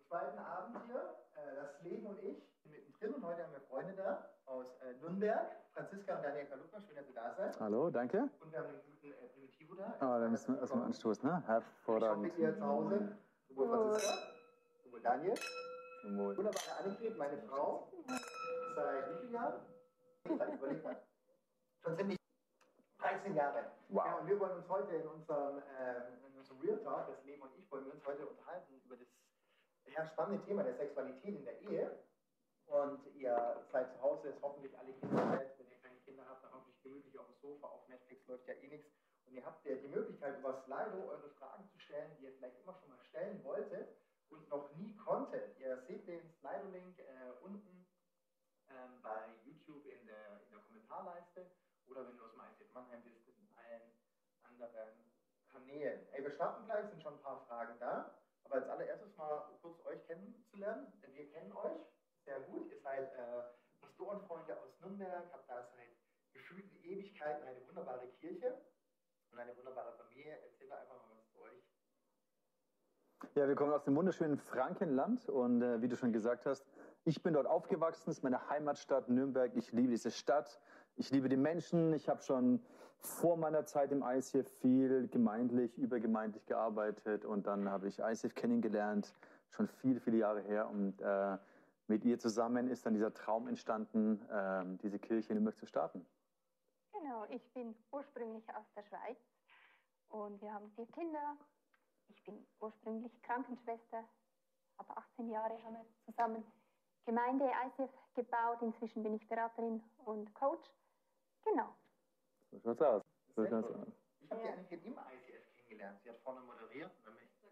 zweiten Abend hier, das Leben und ich, mittendrin. Und heute haben wir Freunde da aus Nürnberg, Franziska und Daniel Kalupka, schön, dass ihr da seid. Hallo, danke. Und wir haben den guten Primitivo da. Da müssen wir erstmal anstoßen, ne? Hervorragend. Ich hoffe, ihr zu Hause, sowohl Franziska, sowohl Daniel, Wohl. wunderbare Annegret, meine Frau, seit wie vielen Jahren? Überlegt mal. Schon ziemlich 13 Jahre. Wow. Ja, und wir wollen uns heute in unserem Real Talk, das Leben und ich, wollen wir uns heute unterhalten über das spannende Thema der Sexualität in der Ehe. Und ihr seid zu Hause, jetzt hoffentlich alle Kinder seid. Wenn ihr keine Kinder habt, dann hoffentlich gemütlich auf dem Sofa. Auf Netflix läuft ja eh nichts. Und ihr habt ja die Möglichkeit, über Slido eure Fragen zu stellen, die ihr vielleicht immer schon mal stellen wolltet und noch nie konntet. Ihr seht den Slido-Link unten bei YouTube in der Kommentarleiste oder wenn du aus dem ICF Mannheim bist, in allen anderen Kanälen. Ey, wir starten gleich, sind schon ein paar Fragen da. Aber als allererstes mal kurz euch kennenzulernen. Wir kennen euch sehr gut. Ihr seid Pastorenfreunde aus Nürnberg, habt da seit gefühlten Ewigkeiten eine wunderbare Kirche und eine wunderbare Familie. Erzählt einfach mal was zu euch. Ja, wir kommen aus dem wunderschönen Frankenland und wie du schon gesagt hast, ich bin dort aufgewachsen, das ist meine Heimatstadt Nürnberg. Ich liebe diese Stadt, ich liebe die Menschen. Ich habe schon vor meiner Zeit im ICF viel gemeindlich, übergemeindlich gearbeitet und dann habe ich ICF kennengelernt, schon viele, viele Jahre her. Und mit ihr zusammen ist dann dieser Traum entstanden, diese Kirche in Nürnberg zu starten. Genau, ich bin ursprünglich aus der Schweiz und wir haben 4 Kinder. Ich bin ursprünglich Krankenschwester, aber 18 Jahre haben wir zusammen Gemeinde ICF gebaut. Inzwischen bin ich Beraterin und Coach. Genau. So schaut's aus. So Sehr schaut's cool. aus. Ich habe die eigentlich im ICF kennengelernt. Sie hat vorne moderiert. Und dann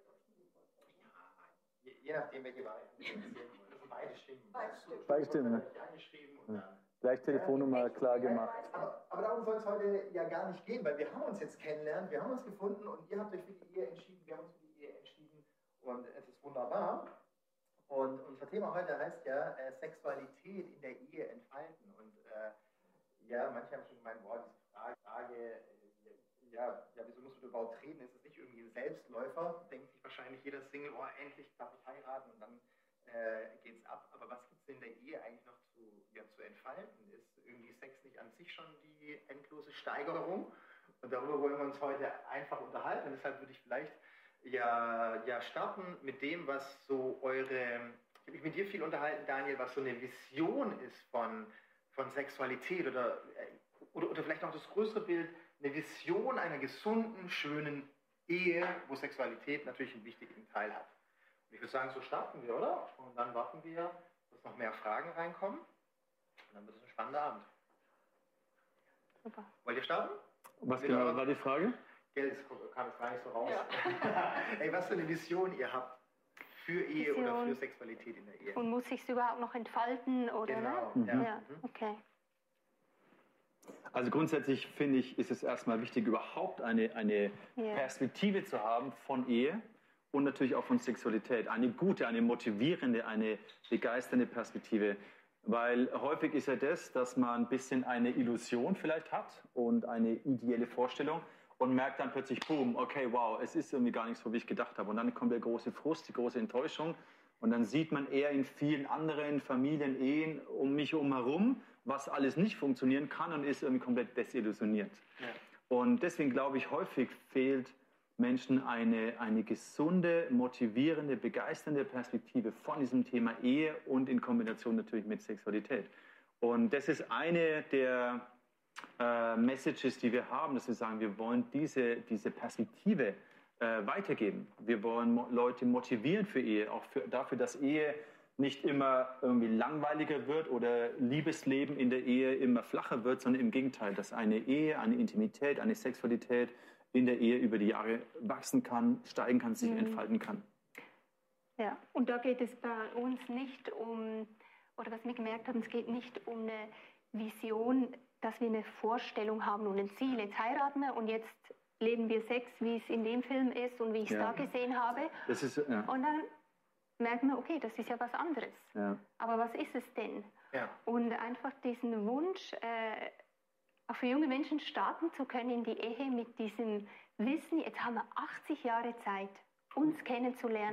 je nachdem, welche Variante Sie erzählen wollen. Das sind beide Stimmen. Beide Stimmen. Angeschrieben und dann Gleich Telefonnummer klar gemacht. Aber darum soll es heute ja gar nicht gehen, weil wir haben uns jetzt kennengelernt, wir haben uns gefunden und ihr habt euch für die Ehe entschieden, wir haben uns für die Ehe entschieden und es ist wunderbar. Und unser Thema heute heißt ja Sexualität in der Ehe entfalten. Und ja, manche haben schon gemeint, boah, diese Frage wieso musst du überhaupt reden? Ist es nicht irgendwie ein Selbstläufer? Denkt sich wahrscheinlich jeder Single, oh, endlich darf ich heiraten und dann geht's ab. Aber was gibt es in der Ehe eigentlich noch zu entfalten? Ist irgendwie Sex nicht an sich schon die endlose Steigerung? Und darüber wollen wir uns heute einfach unterhalten. Und deshalb würde ich vielleicht starten mit dem, was so ich habe mich mit dir viel unterhalten, Daniel, was so eine Vision ist von Sexualität oder vielleicht noch das größere Bild, eine Vision einer gesunden, schönen Ehe, wo Sexualität natürlich einen wichtigen Teil hat. Und ich würde sagen, so starten wir, oder? Und dann warten wir, dass noch mehr Fragen reinkommen. Und dann wird es ein spannender Abend. Super. Wollt ihr starten? Was genau war die Frage? Gell, das kam jetzt gar nicht so raus. Ja. Ey, was für eine Vision ihr habt für Ehe oder für Sexualität in der Ehe. Und muss sich es überhaupt noch entfalten, oder? Genau, ne? Ja, okay. Also grundsätzlich finde ich, ist es erstmal wichtig, überhaupt eine Perspektive zu haben von Ehe und natürlich auch von Sexualität. Eine gute, eine motivierende, eine begeisternde Perspektive. Weil häufig ist ja das, dass man ein bisschen eine Illusion vielleicht hat und eine ideelle Vorstellung und merkt dann plötzlich, boom, okay, wow, es ist irgendwie gar nicht so, wie ich gedacht habe. Und dann kommt der große Frust, die große Enttäuschung. Und dann sieht man eher in vielen anderen Familien, Ehen um mich herum, was alles nicht funktionieren kann und ist irgendwie komplett desillusioniert. Ja. Und deswegen glaube ich, häufig fehlt Menschen eine gesunde, motivierende, begeisternde Perspektive von diesem Thema Ehe und in Kombination natürlich mit Sexualität. Und das ist eine der Messages, die wir haben, dass wir sagen, wir wollen diese Perspektive weitergeben. Wir wollen Leute motivieren für Ehe, auch dafür, dass Ehe nicht immer irgendwie langweiliger wird oder Liebesleben in der Ehe immer flacher wird, sondern im Gegenteil, dass eine Ehe, eine Intimität, eine Sexualität in der Ehe über die Jahre wachsen kann, steigen kann, sich entfalten kann. Ja, und da geht es bei uns nicht um, oder was wir gemerkt haben, es geht nicht um eine Vision, dass wir eine Vorstellung haben und ein Ziel. Jetzt heiraten wir und jetzt leben wir Sex, wie es in dem Film ist und wie ich es da gesehen habe. Das ist, ja. Und dann merken wir, okay, das ist ja was anderes. Ja. Aber was ist es denn? Ja. Und einfach diesen Wunsch, auch für junge Menschen starten zu können in die Ehe mit diesem Wissen, jetzt haben wir 80 Jahre Zeit, uns kennenzulernen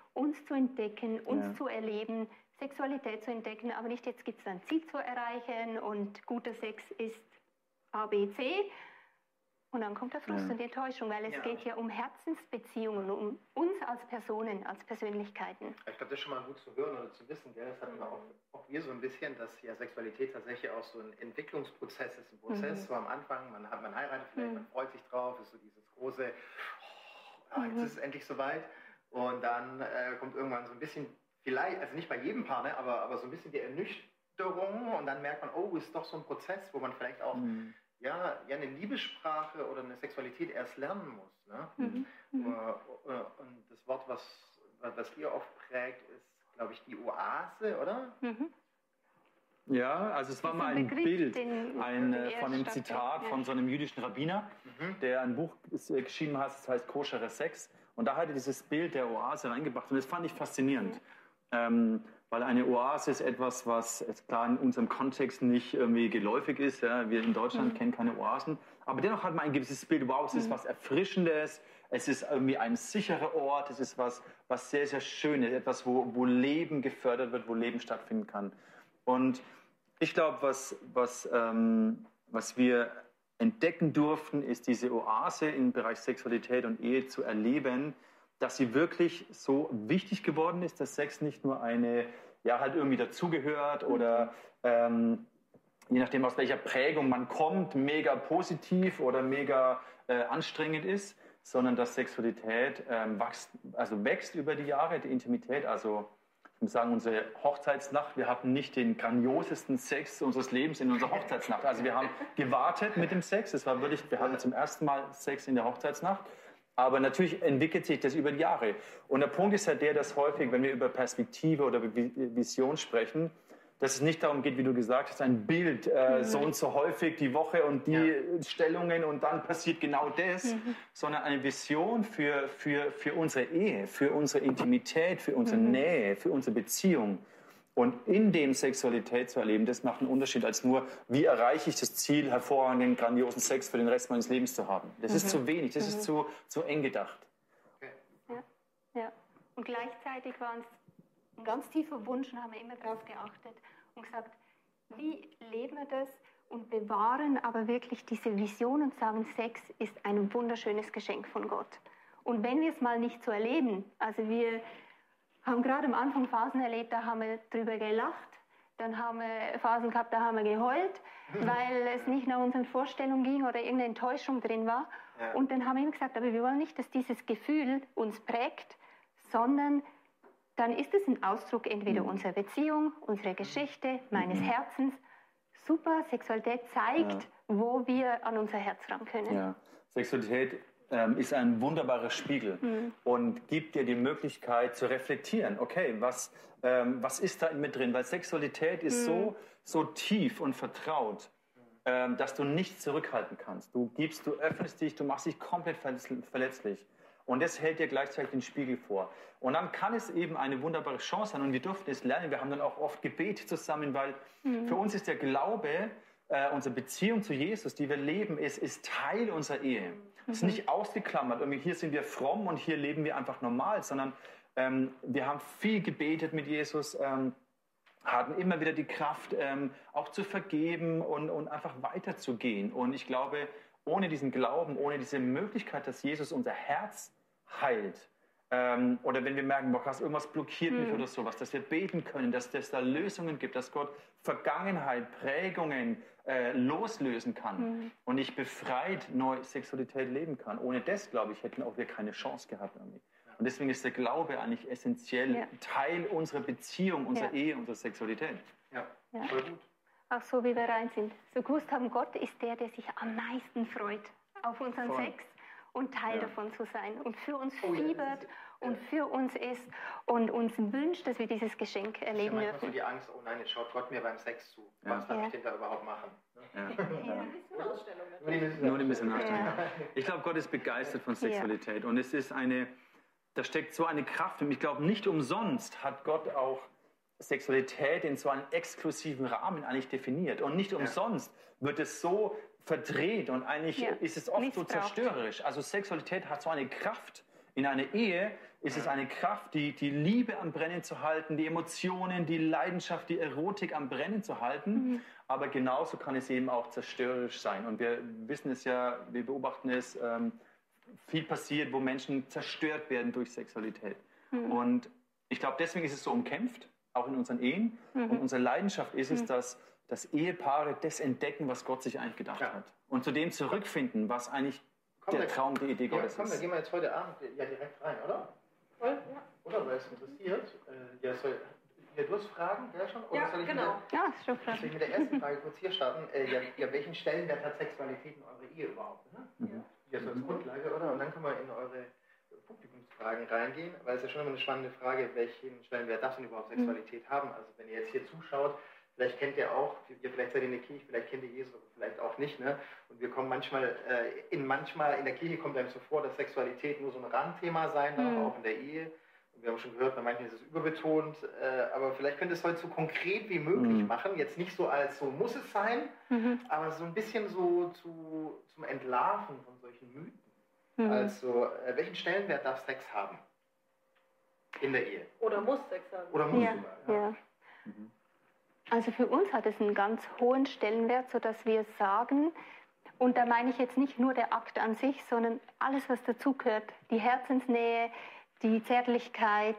uns zu entdecken, uns zu erleben, Sexualität zu entdecken, aber nicht jetzt gibt es ein Ziel zu erreichen und guter Sex ist A, B, C. Und dann kommt der Frust und die Enttäuschung, weil es geht ja um Herzensbeziehungen, um uns als Personen, als Persönlichkeiten. Ich glaube, das ist schon mal gut zu hören oder zu wissen. Gell? Das hatten wir auch wir so ein bisschen, dass ja Sexualität tatsächlich auch so ein Entwicklungsprozess ist, ein Prozess. So am Anfang, man heiratet vielleicht, man freut sich drauf, ist so dieses große, jetzt ist es endlich soweit. Und dann kommt irgendwann so ein bisschen, vielleicht, also nicht bei jedem Paar, ne, aber so ein bisschen die Ernüchterung. Und dann merkt man, oh, ist doch so ein Prozess, wo man vielleicht auch eine Liebessprache oder eine Sexualität erst lernen muss. Ne? Und das Wort, was ihr oft prägt, ist, glaube ich, die Oase, oder? Ja, also es war mal ein Bild von einem Zitat von so einem jüdischen Rabbiner, der ein Buch geschrieben hat, das heißt Koscherer Sex. Und da hat er dieses Bild der Oase reingebracht. Und das fand ich faszinierend. Weil eine Oase ist etwas, was klar in unserem Kontext nicht irgendwie geläufig ist. Ja? Wir in Deutschland kennen keine Oasen. Aber dennoch hat man ein gewisses Bild, wow, es ist was Erfrischendes, es ist irgendwie ein sicherer Ort, es ist was sehr, sehr Schönes, etwas, wo Leben gefördert wird, wo Leben stattfinden kann. Und ich glaube, was wir entdecken durften, ist diese Oase im Bereich Sexualität und Ehe zu erleben, dass sie wirklich so wichtig geworden ist, dass Sex nicht nur halt irgendwie dazugehört oder je nachdem, aus welcher Prägung man kommt, mega positiv oder mega anstrengend ist, sondern dass Sexualität wächst über die Jahre, die Intimität. Also ich muss sagen, unsere Hochzeitsnacht, wir hatten nicht den grandiosesten Sex unseres Lebens in unserer Hochzeitsnacht. Also wir haben gewartet mit dem Sex, es war wirklich, wir hatten zum ersten Mal Sex in der Hochzeitsnacht. Aber natürlich entwickelt sich das über die Jahre. Und der Punkt ist ja der, dass häufig, wenn wir über Perspektive oder Vision sprechen, dass es nicht darum geht, wie du gesagt hast, ein Bild, so und so häufig die Woche und die Stellungen und dann passiert genau das, sondern eine Vision für unsere Ehe, für unsere Intimität, für unsere Nähe, für unsere Beziehung. Und in dem Sexualität zu erleben, das macht einen Unterschied als nur, wie erreiche ich das Ziel, hervorragenden, grandiosen Sex für den Rest meines Lebens zu haben. Das ist zu wenig, das ist zu eng gedacht. Ja. Und gleichzeitig war es ein ganz tiefer Wunsch und haben wir immer darauf geachtet und gesagt, wie leben wir das und bewahren aber wirklich diese Vision und sagen, Sex ist ein wunderschönes Geschenk von Gott. Und wenn wir es mal nicht so erleben, also wir haben gerade am Anfang Phasen erlebt, da haben wir drüber gelacht, dann haben wir Phasen gehabt, da haben wir geheult, weil es nicht nach unseren Vorstellungen ging oder irgendeine Enttäuschung drin war. Ja. Und dann haben wir immer gesagt, aber wir wollen nicht, dass dieses Gefühl uns prägt, sondern dann ist es ein Ausdruck entweder unserer Beziehung, unserer Geschichte, meines Herzens. Super, Sexualität zeigt, wo wir an unser Herz ran können. Ja. Sexualität ist ein wunderbarer Spiegel und gibt dir die Möglichkeit zu reflektieren. Okay, was ist da mit drin? Weil Sexualität ist so tief und vertraut, dass du nichts zurückhalten kannst. Du öffnest dich, du machst dich komplett verletzlich. Und das hält dir gleichzeitig den Spiegel vor. Und dann kann es eben eine wunderbare Chance sein. Und wir durften es lernen. Wir haben dann auch oft gebetet zusammen, weil für uns ist der Glaube, unsere Beziehung zu Jesus, die wir leben, ist Teil unserer Ehe. Es ist nicht ausgeklammert. Irgendwie hier sind wir fromm und hier leben wir einfach normal, sondern wir haben viel gebetet mit Jesus, hatten immer wieder die Kraft, auch zu vergeben und einfach weiterzugehen. Und ich glaube, ohne diesen Glauben, ohne diese Möglichkeit, dass Jesus unser Herz heilt, oder wenn wir merken, boah, krass, irgendwas blockiert mich oder sowas, dass wir beten können, dass es da Lösungen gibt, dass Gott Vergangenheit, Prägungen loslösen kann und ich befreit neu Sexualität leben kann. Ohne das, glaube ich, hätten auch wir keine Chance gehabt damit. Und deswegen ist der Glaube eigentlich essentiell Teil unserer Beziehung, unserer Ehe, unserer Sexualität. Ja, voll gut. Auch so, wie wir rein sind. So gewusst haben, Gott ist der sich am meisten freut auf unseren Sex und Teil davon zu sein und für uns fiebert und für uns ist und uns wünscht, dass wir dieses Geschenk erleben dürfen. So die Angst, oh nein, jetzt schaut Gott mir beim Sex zu. Was darf ich denn da überhaupt machen? Nur ein bisschen Ausstellung. Ich glaube, Gott ist begeistert von Sexualität und es ist da steckt so eine Kraft. Und ich glaube, nicht umsonst hat Gott auch Sexualität in so einem exklusiven Rahmen eigentlich definiert. Und nicht umsonst wird es so verdreht und eigentlich ist es oft so zerstörerisch. Also Sexualität hat so eine Kraft In einer Ehe ist es eine Kraft, die Liebe am Brennen zu halten, die Emotionen, die Leidenschaft, die Erotik am Brennen zu halten. Aber genauso kann es eben auch zerstörerisch sein. Und wir wissen es ja, wir beobachten es, viel passiert, wo Menschen zerstört werden durch Sexualität. Und ich glaube, deswegen ist es so umkämpft, auch in unseren Ehen. Und unsere Leidenschaft ist es, dass Ehepaare das entdecken, was Gott sich eigentlich gedacht hat. Und zu dem zurückfinden, was eigentlich der Traum, die Idee Gottes ist. Da gehen wir jetzt heute Abend direkt rein, oder? Ja. Oder, weil es interessiert. Du hast Fragen, gell, schon? Oder soll ich soll ich mit der ersten Frage kurz hier starten? Welchen Stellenwert hat Sexualität in eurer Ehe überhaupt? Ne? Ja, so als Grundlage, oder? Und dann können wir in eure Publikumsfragen reingehen, weil es ja schon immer eine spannende Frage, welchen Stellenwert darf denn überhaupt Sexualität haben? Also wenn ihr jetzt hier zuschaut, vielleicht kennt ihr auch, vielleicht seid ihr in der Kirche, vielleicht kennt ihr Jesus, aber vielleicht auch nicht. Ne? Und wir kommen manchmal in der Kirche kommt einem so vor, dass Sexualität nur so ein Randthema sein darf, auch in der Ehe. Und wir haben schon gehört, bei manchen ist es überbetont, aber vielleicht könnt ihr es heute so konkret wie möglich machen. Jetzt nicht so als so muss es sein, aber so ein bisschen so zum Entlarven von solchen Mythen. Also, welchen Stellenwert darf Sex haben in der Ehe? Oder muss Sex haben. Oder muss sogar. Also für uns hat es einen ganz hohen Stellenwert, sodass wir sagen, und da meine ich jetzt nicht nur der Akt an sich, sondern alles, was dazugehört, die Herzensnähe, die Zärtlichkeit,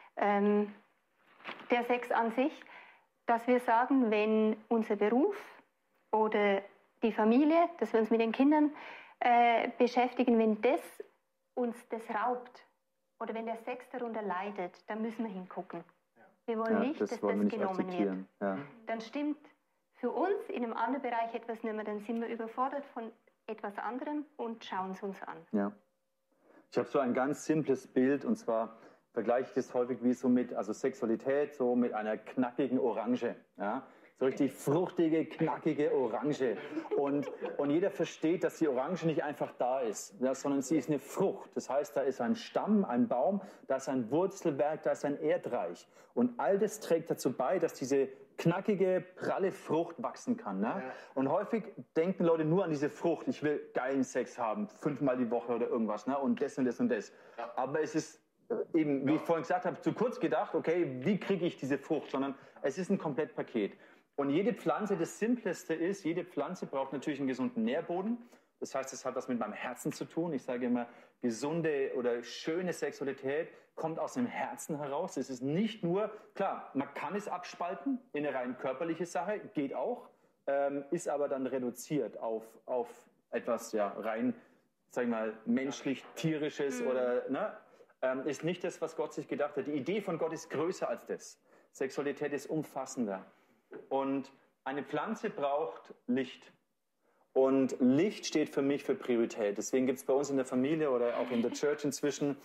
der Sex an sich, dass wir sagen, wenn unser Beruf oder die Familie, dass wir uns mit den Kindern beschäftigen, wenn das uns das raubt oder wenn der Sex darunter leidet, dann müssen wir hingucken. Wir wollen nicht, dass das genommen wird. Ja. Dann stimmt für uns in einem anderen Bereich etwas nicht mehr, dann sind wir überfordert von etwas anderem und schauen es uns an. Ja. Ich habe so ein ganz simples Bild, und zwar vergleiche ich das häufig wie so mit, also Sexualität so mit einer knackigen Orange. Ja? So richtig fruchtige, knackige Orange. Und jeder versteht, dass die Orange nicht einfach da ist, ja, sondern sie ist eine Frucht. Das heißt, da ist ein Stamm, ein Baum, da ist ein Wurzelwerk, da ist ein Erdreich. Und all das trägt dazu bei, dass diese knackige, pralle Frucht wachsen kann. Ne? Und häufig denken Leute nur an diese Frucht. Ich will geilen Sex haben, 5-mal die Woche oder irgendwas. Ne? Und das und das und das. Aber es ist eben, wie ich vorhin gesagt habe, zu kurz gedacht, okay, wie kriege ich diese Frucht? Sondern es ist ein Komplettpaket. Und jede Pflanze, das Simpleste ist, jede Pflanze braucht natürlich einen gesunden Nährboden. Das heißt, es hat was mit meinem Herzen zu tun. Ich sage immer, gesunde oder schöne Sexualität kommt aus dem Herzen heraus. Es ist nicht nur, klar, man kann es abspalten in eine rein körperliche Sache, geht auch, ist aber dann reduziert auf etwas ja, rein, sag ich mal, menschlich-tierisches oder, ne? Ist nicht das, was Gott sich gedacht hat. Die Idee von Gott ist größer als das. Sexualität ist umfassender. Und eine Pflanze braucht Licht. Und Licht steht für mich für Priorität. Deswegen gibt es bei uns in der Familie oder auch in der Church inzwischen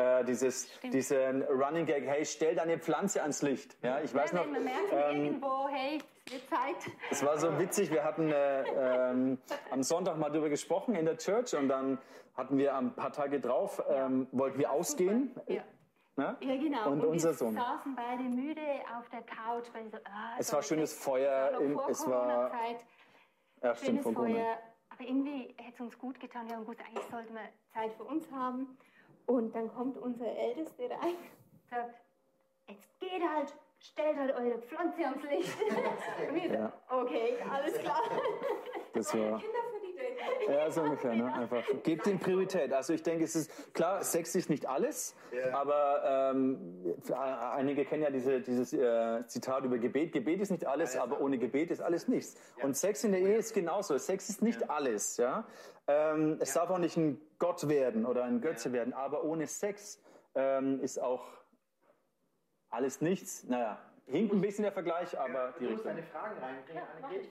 diesen Running Gag, hey, stell deine Pflanze ans Licht. Ja, ich weiß noch, wenn wir merken irgendwo, hey, es wird Zeit. Es war so witzig, wir hatten am Sonntag mal darüber gesprochen in der Church und dann hatten wir ein paar Tage drauf, wollten wir ausgehen. Ja. Ne? Ja, genau. Und unser Sohn. Wir saßen beide müde auf der Couch. Weil so, es war schönes Feuer. Es war ja, stimmt, schönes Feuer. Aber irgendwie hätte es uns gut getan. Wir haben gewusst, eigentlich sollten wir Zeit für uns haben. Und dann kommt unser Ältester rein und sagt, jetzt geht halt, stellt halt eure Pflanze ans Licht. Und wir so, okay, alles klar. Das war... Kinder für die Date. Ja, so ungefähr, ne? Einfach. Gebt ihm Priorität. Also ich denke, es ist klar, Sex ist nicht alles, aber einige kennen ja dieses Zitat über Gebet. Gebet ist nicht alles, aber ohne Gebet ist alles nichts. Und Sex in der Ehe ist genauso. Sex ist nicht alles, ja. Es darf auch nicht ein Gott werden oder ein Götze werden, aber ohne Sex ist auch alles nichts. Naja, hinkt ein bisschen der Vergleich, aber die Du musst Richtung. deine Fragen reinbringen, Annegret.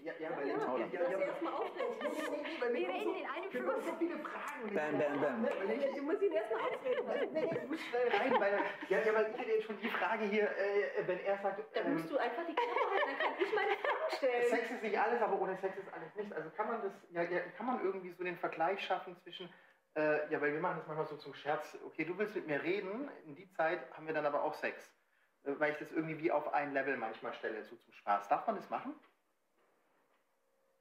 Wir reden in einem Ich habe so viele Fragen. Bam, bam, bam. Du musst ihn erst mal ausreden. Du musst schnell rein, weil weil ich hätte jetzt schon die Frage hier, wenn er sagt, Dann musst du einfach die Klappe halten, dann kann ich meine Fragen stellen. Sex ist nicht alles, aber ohne Sex ist alles nichts. Also kann man das, kann man irgendwie so den Vergleich schaffen zwischen, weil wir machen das manchmal so zum Scherz, okay, du willst mit mir reden, in die Zeit haben wir dann aber auch Sex. Weil ich das irgendwie wie auf ein Level manchmal stelle, so zum Spaß. Darf man das machen?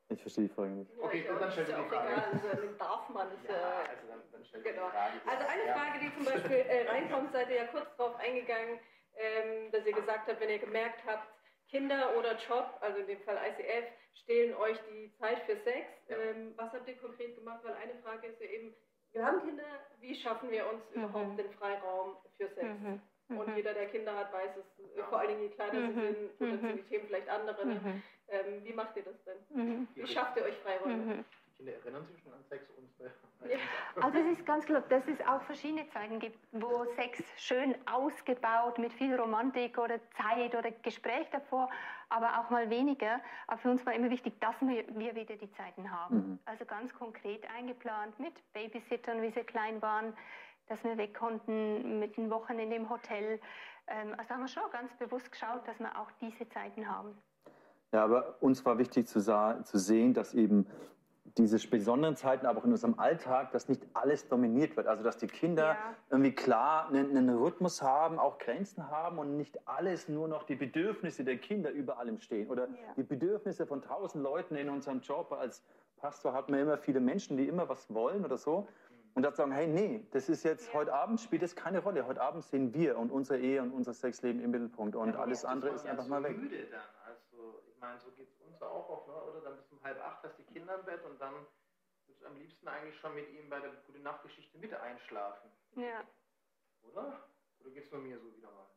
Ich verstehe die Frage nicht. Okay, ja, gut, dann stell ist dir ja die auch Frage. egal. Also, darf man. Ist, Also dann stell dir genau. die Frage. Also eine Frage, die zum Beispiel reinkommt, seid ihr ja kurz darauf eingegangen, dass ihr gesagt habt, wenn ihr gemerkt habt, Kinder oder Job, also in dem Fall ICF, stehlen euch die Zeit für Sex. Ja. Was habt ihr konkret gemacht? Weil eine Frage ist ja eben, wir haben Kinder, wie schaffen wir uns überhaupt den Freiraum für Sex? Und jeder, der Kinder hat, weiß es, vor allen Dingen je kleiner sie sind, gut, dann sind die Themen vielleicht andere. Ne? Wie macht ihr das denn? Wie schafft ihr euch Freiräume? Die Kinder erinnern sich schon an Sex und Ja. Also es ist ganz klar, dass es auch verschiedene Zeiten gibt, wo Sex schön ausgebaut mit viel Romantik oder Zeit oder Gespräch davor, aber auch mal weniger. Aber für uns war immer wichtig, dass wir wieder die Zeiten haben. Also ganz konkret eingeplant mit Babysittern, wie sie klein waren, dass wir weg konnten mit den Wochen in dem Hotel. Also haben wir schon ganz bewusst geschaut, dass wir auch diese Zeiten haben. Ja, aber uns war wichtig zu sehen, dass eben diese besonderen Zeiten, aber auch in unserem Alltag, dass nicht alles dominiert wird. Also dass die Kinder irgendwie klar einen Rhythmus haben, auch Grenzen haben und nicht alles nur noch die Bedürfnisse der Kinder über allem stehen. Oder die Bedürfnisse von 1000 Leuten in unserem Job. Als Pastor hat man immer viele Menschen, die immer was wollen oder so. Und dann sagen, hey, nee, das ist jetzt, heute Abend spielt das keine Rolle. Heute Abend sehen wir und unsere Ehe und unser Sexleben im Mittelpunkt. Und alles andere ist einfach mal weg. Müde dann. Also, ich meine, so geht es uns auch oft, ne? Oder dann bis um 7:30 hast die Kinder im Bett und dann würdest du am liebsten eigentlich schon mit ihm bei der Gute-Nacht-Geschichte mit einschlafen. Ja. Oder? Oder geht es nur mir so wieder mal?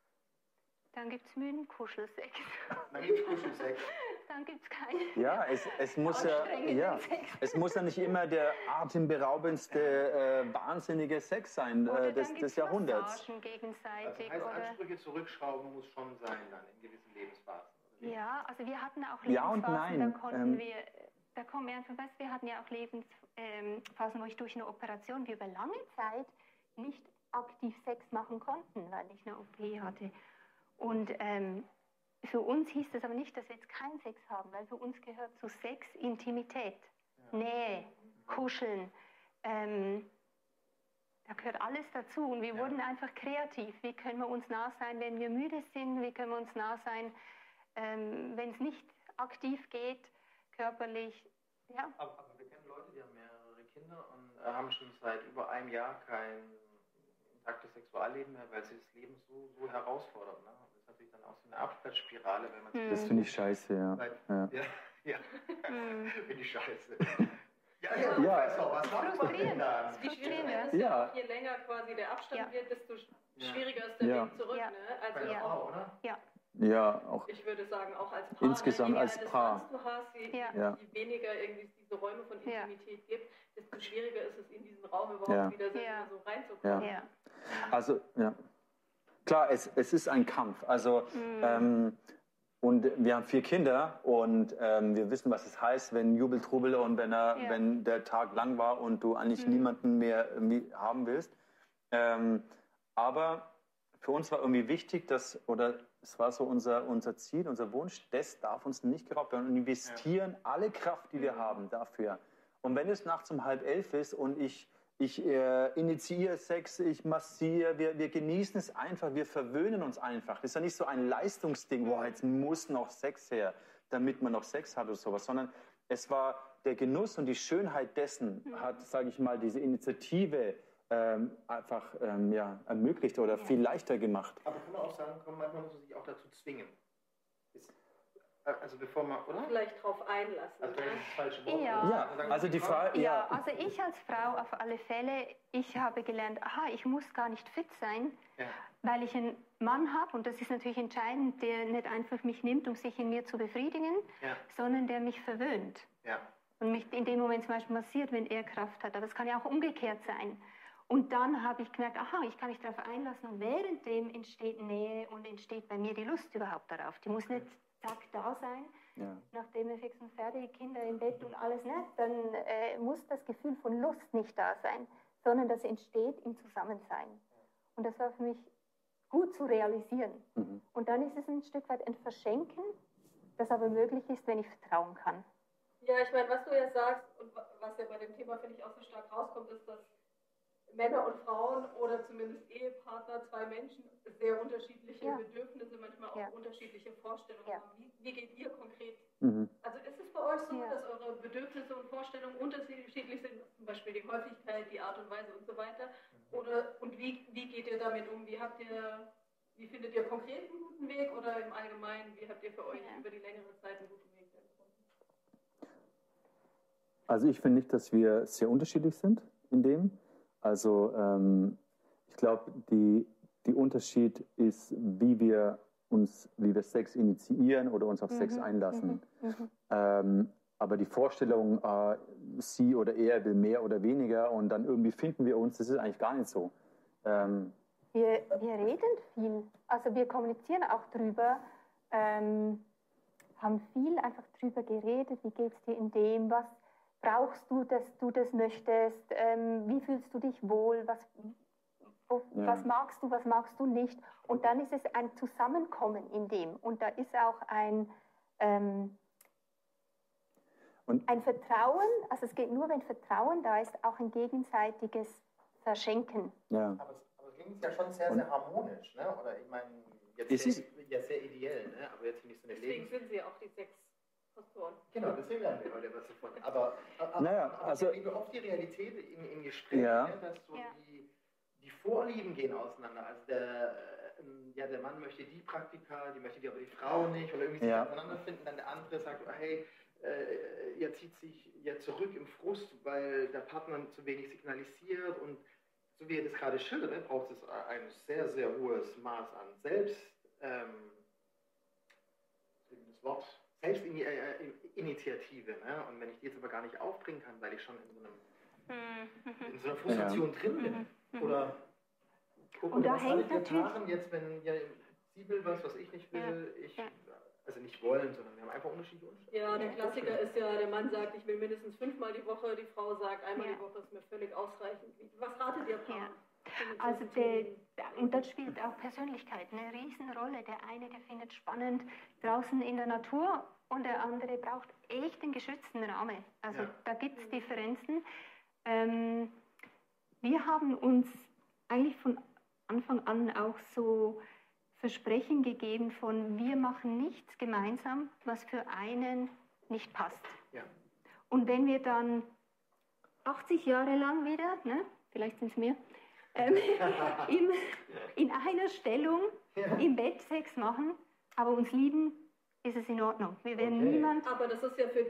Dann gibt es müden Kuschelsex. Dann gibt es Kuschelsex. Dann gibt es keinen. Ja, es muss es muss ja nicht immer der atemberaubendste, wahnsinnige Sex sein des Jahrhunderts. Massagen gegenseitig. Also heißt, Ansprüche zurückschrauben muss schon sein dann in gewissen Lebensphasen. Oder? Ja, also wir hatten auch Ja und Lebensphasen, nein. da konnten wir, da kommen wir einfach, weißt, wir hatten ja auch Lebensphasen, wo ich durch eine Operation wie über lange Zeit nicht aktiv Sex machen konnten, weil ich eine OP hatte. Und für uns hieß das aber nicht, dass wir jetzt keinen Sex haben, weil für uns gehört zu Sex Intimität, Nähe, Kuscheln. Da gehört alles dazu und wir wurden einfach kreativ. Wie können wir uns nah sein, wenn wir müde sind? Wie können wir uns nah sein, wenn es nicht aktiv geht, körperlich? Ja. Aber wir kennen Leute, die haben mehrere Kinder und haben schon seit über einem Jahr kein intaktes Sexualleben mehr, weil sie das Leben so herausfordert. Ne? Das ist natürlich dann auch so eine Abwärtsspirale, wenn man sich Das finde ich scheiße, ja. Finde ich scheiße. Ja. Professor, was macht man denn da? Die Schwierigkeit ist ja auch, je länger quasi der Abstand wird, desto schwieriger ist der Weg zurück. Ja. Ne? Bei Also der Frau, oder? Ja, auch ich würde sagen, auch als Paar. insgesamt je als mehr Paar. Distanz du hast, je weniger irgendwie es diese Räume von Intimität gibt, desto schwieriger ist es, in diesen Raum überhaupt wieder so reinzukommen. Ja. Also, klar, es ist ein Kampf. Also, und wir haben 4 Kinder und wir wissen, was es heißt, wenn Jubel, Trubel und wenn der Tag lang war und du eigentlich niemanden mehr irgendwie haben willst. Aber für uns war irgendwie wichtig, es war so unser Ziel, unser Wunsch, das darf uns nicht geraubt werden. Und investieren alle Kraft, die wir haben, dafür. Und wenn es nachts um 10:30 ist und ich initiiere Sex, ich massiere, wir genießen es einfach, wir verwöhnen uns einfach. Das ist ja nicht so ein Leistungsding, wo jetzt muss noch Sex her, damit man noch Sex hat oder sowas, sondern es war der Genuss und die Schönheit dessen, hat, sage ich mal, diese Initiative einfach ermöglicht oder viel leichter gemacht. Aber kann man auch sagen, manchmal muss man sich auch dazu zwingen. Also bevor man, oder? Vielleicht drauf einlassen. Also ne? das falsche Wort. Ja, also die Frage, Also ich als Frau auf alle Fälle, ich habe gelernt, ich muss gar nicht fit sein, weil ich einen Mann habe und das ist natürlich entscheidend, der nicht einfach mich nimmt, um sich in mir zu befriedigen, sondern der mich verwöhnt. Ja. Und mich in dem Moment zum Beispiel massiert, wenn er Kraft hat. Aber es kann ja auch umgekehrt sein. Und dann habe ich gemerkt, ich kann mich darauf einlassen und währenddem entsteht Nähe und entsteht bei mir die Lust überhaupt darauf. Die muss nicht zack da sein, nachdem wir fix und fertig, Kinder im Bett und alles nicht, dann muss das Gefühl von Lust nicht da sein, sondern das entsteht im Zusammensein. Und das war für mich gut zu realisieren. Und dann ist es ein Stück weit ein Verschenken, das aber möglich ist, wenn ich vertrauen kann. Ja, ich meine, was du ja sagst und was ja bei dem Thema, finde ich, auch so stark rauskommt, ist, dass Männer und Frauen oder zumindest Ehepartner, 2 Menschen, sehr unterschiedliche Bedürfnisse, manchmal auch unterschiedliche Vorstellungen haben. Wie geht ihr konkret? Also ist es bei euch so, dass eure Bedürfnisse und Vorstellungen unterschiedlich sind, zum Beispiel die Häufigkeit, die Art und Weise und so weiter? Und wie geht ihr damit um? Wie findet ihr konkret einen guten Weg oder im Allgemeinen, wie habt ihr für euch über die längere Zeit einen guten Weg gefunden? Also ich finde nicht, dass wir sehr unterschiedlich sind in dem. Also ich glaube, die Unterschied ist, wie wir Sex initiieren oder uns auf Sex einlassen. Aber die Vorstellung, sie oder er will mehr oder weniger und dann irgendwie finden wir uns, das ist eigentlich gar nicht so. Wir reden viel, also wir kommunizieren auch drüber, haben viel einfach drüber geredet, wie geht es dir in dem, was brauchst du, dass du das möchtest, wie fühlst du dich wohl, was magst du nicht. Und dann ist es ein Zusammenkommen in dem. Und da ist auch ein Vertrauen, also es geht nur, wenn Vertrauen da ist, auch ein gegenseitiges Verschenken. Ja. Aber es klingt ja schon sehr, sehr harmonisch, ne? Oder ich meine, jetzt sehr ideell, ne? Aber jetzt finde ich so eine Deswegen sind sie auch die 6 Pastoren. Genau, deswegen werden wir heute was davon. Aber also, ich erlebe oft die Realität im Gespräch, ne? Dass so die Vorlieben gehen auseinander. Also der Mann möchte die Praktika, die möchte die aber die Frau nicht oder irgendwie sich auseinander finden. Dann der andere sagt, hey, er zieht sich ja zurück im Frust, weil der Partner zu wenig signalisiert und so wie er das gerade schildert, braucht es ein sehr, sehr hohes Maß an Selbstinitiative. Ne? Und wenn ich die jetzt aber gar nicht aufbringen kann, weil ich schon in so einer Frustration drin bin. Oder was soll ich getan jetzt, wenn sie will was ich nicht will, also nicht wollen, sondern wir haben einfach unterschiedliche Umstände. Ja, der Klassiker ist ja, der Mann sagt, ich will mindestens 5-mal die Woche, die Frau sagt, einmal die Woche ist mir völlig ausreichend. Was ratet ihr Paar? Also und das spielt auch Persönlichkeit eine Riesenrolle. Der eine, der findet spannend draußen in der Natur und der andere braucht echt den geschützten Rahmen. Also da gibt es Differenzen. Wir haben uns eigentlich von Anfang an auch so Versprechen gegeben von, wir machen nichts gemeinsam, was für einen nicht passt. Ja. Und wenn wir dann 80 Jahre lang wieder, ne, vielleicht sind es mehr, in einer Stellung im Bett Sex machen, aber uns lieben, ist es in Ordnung. Wir werden niemand... Aber das ist ja für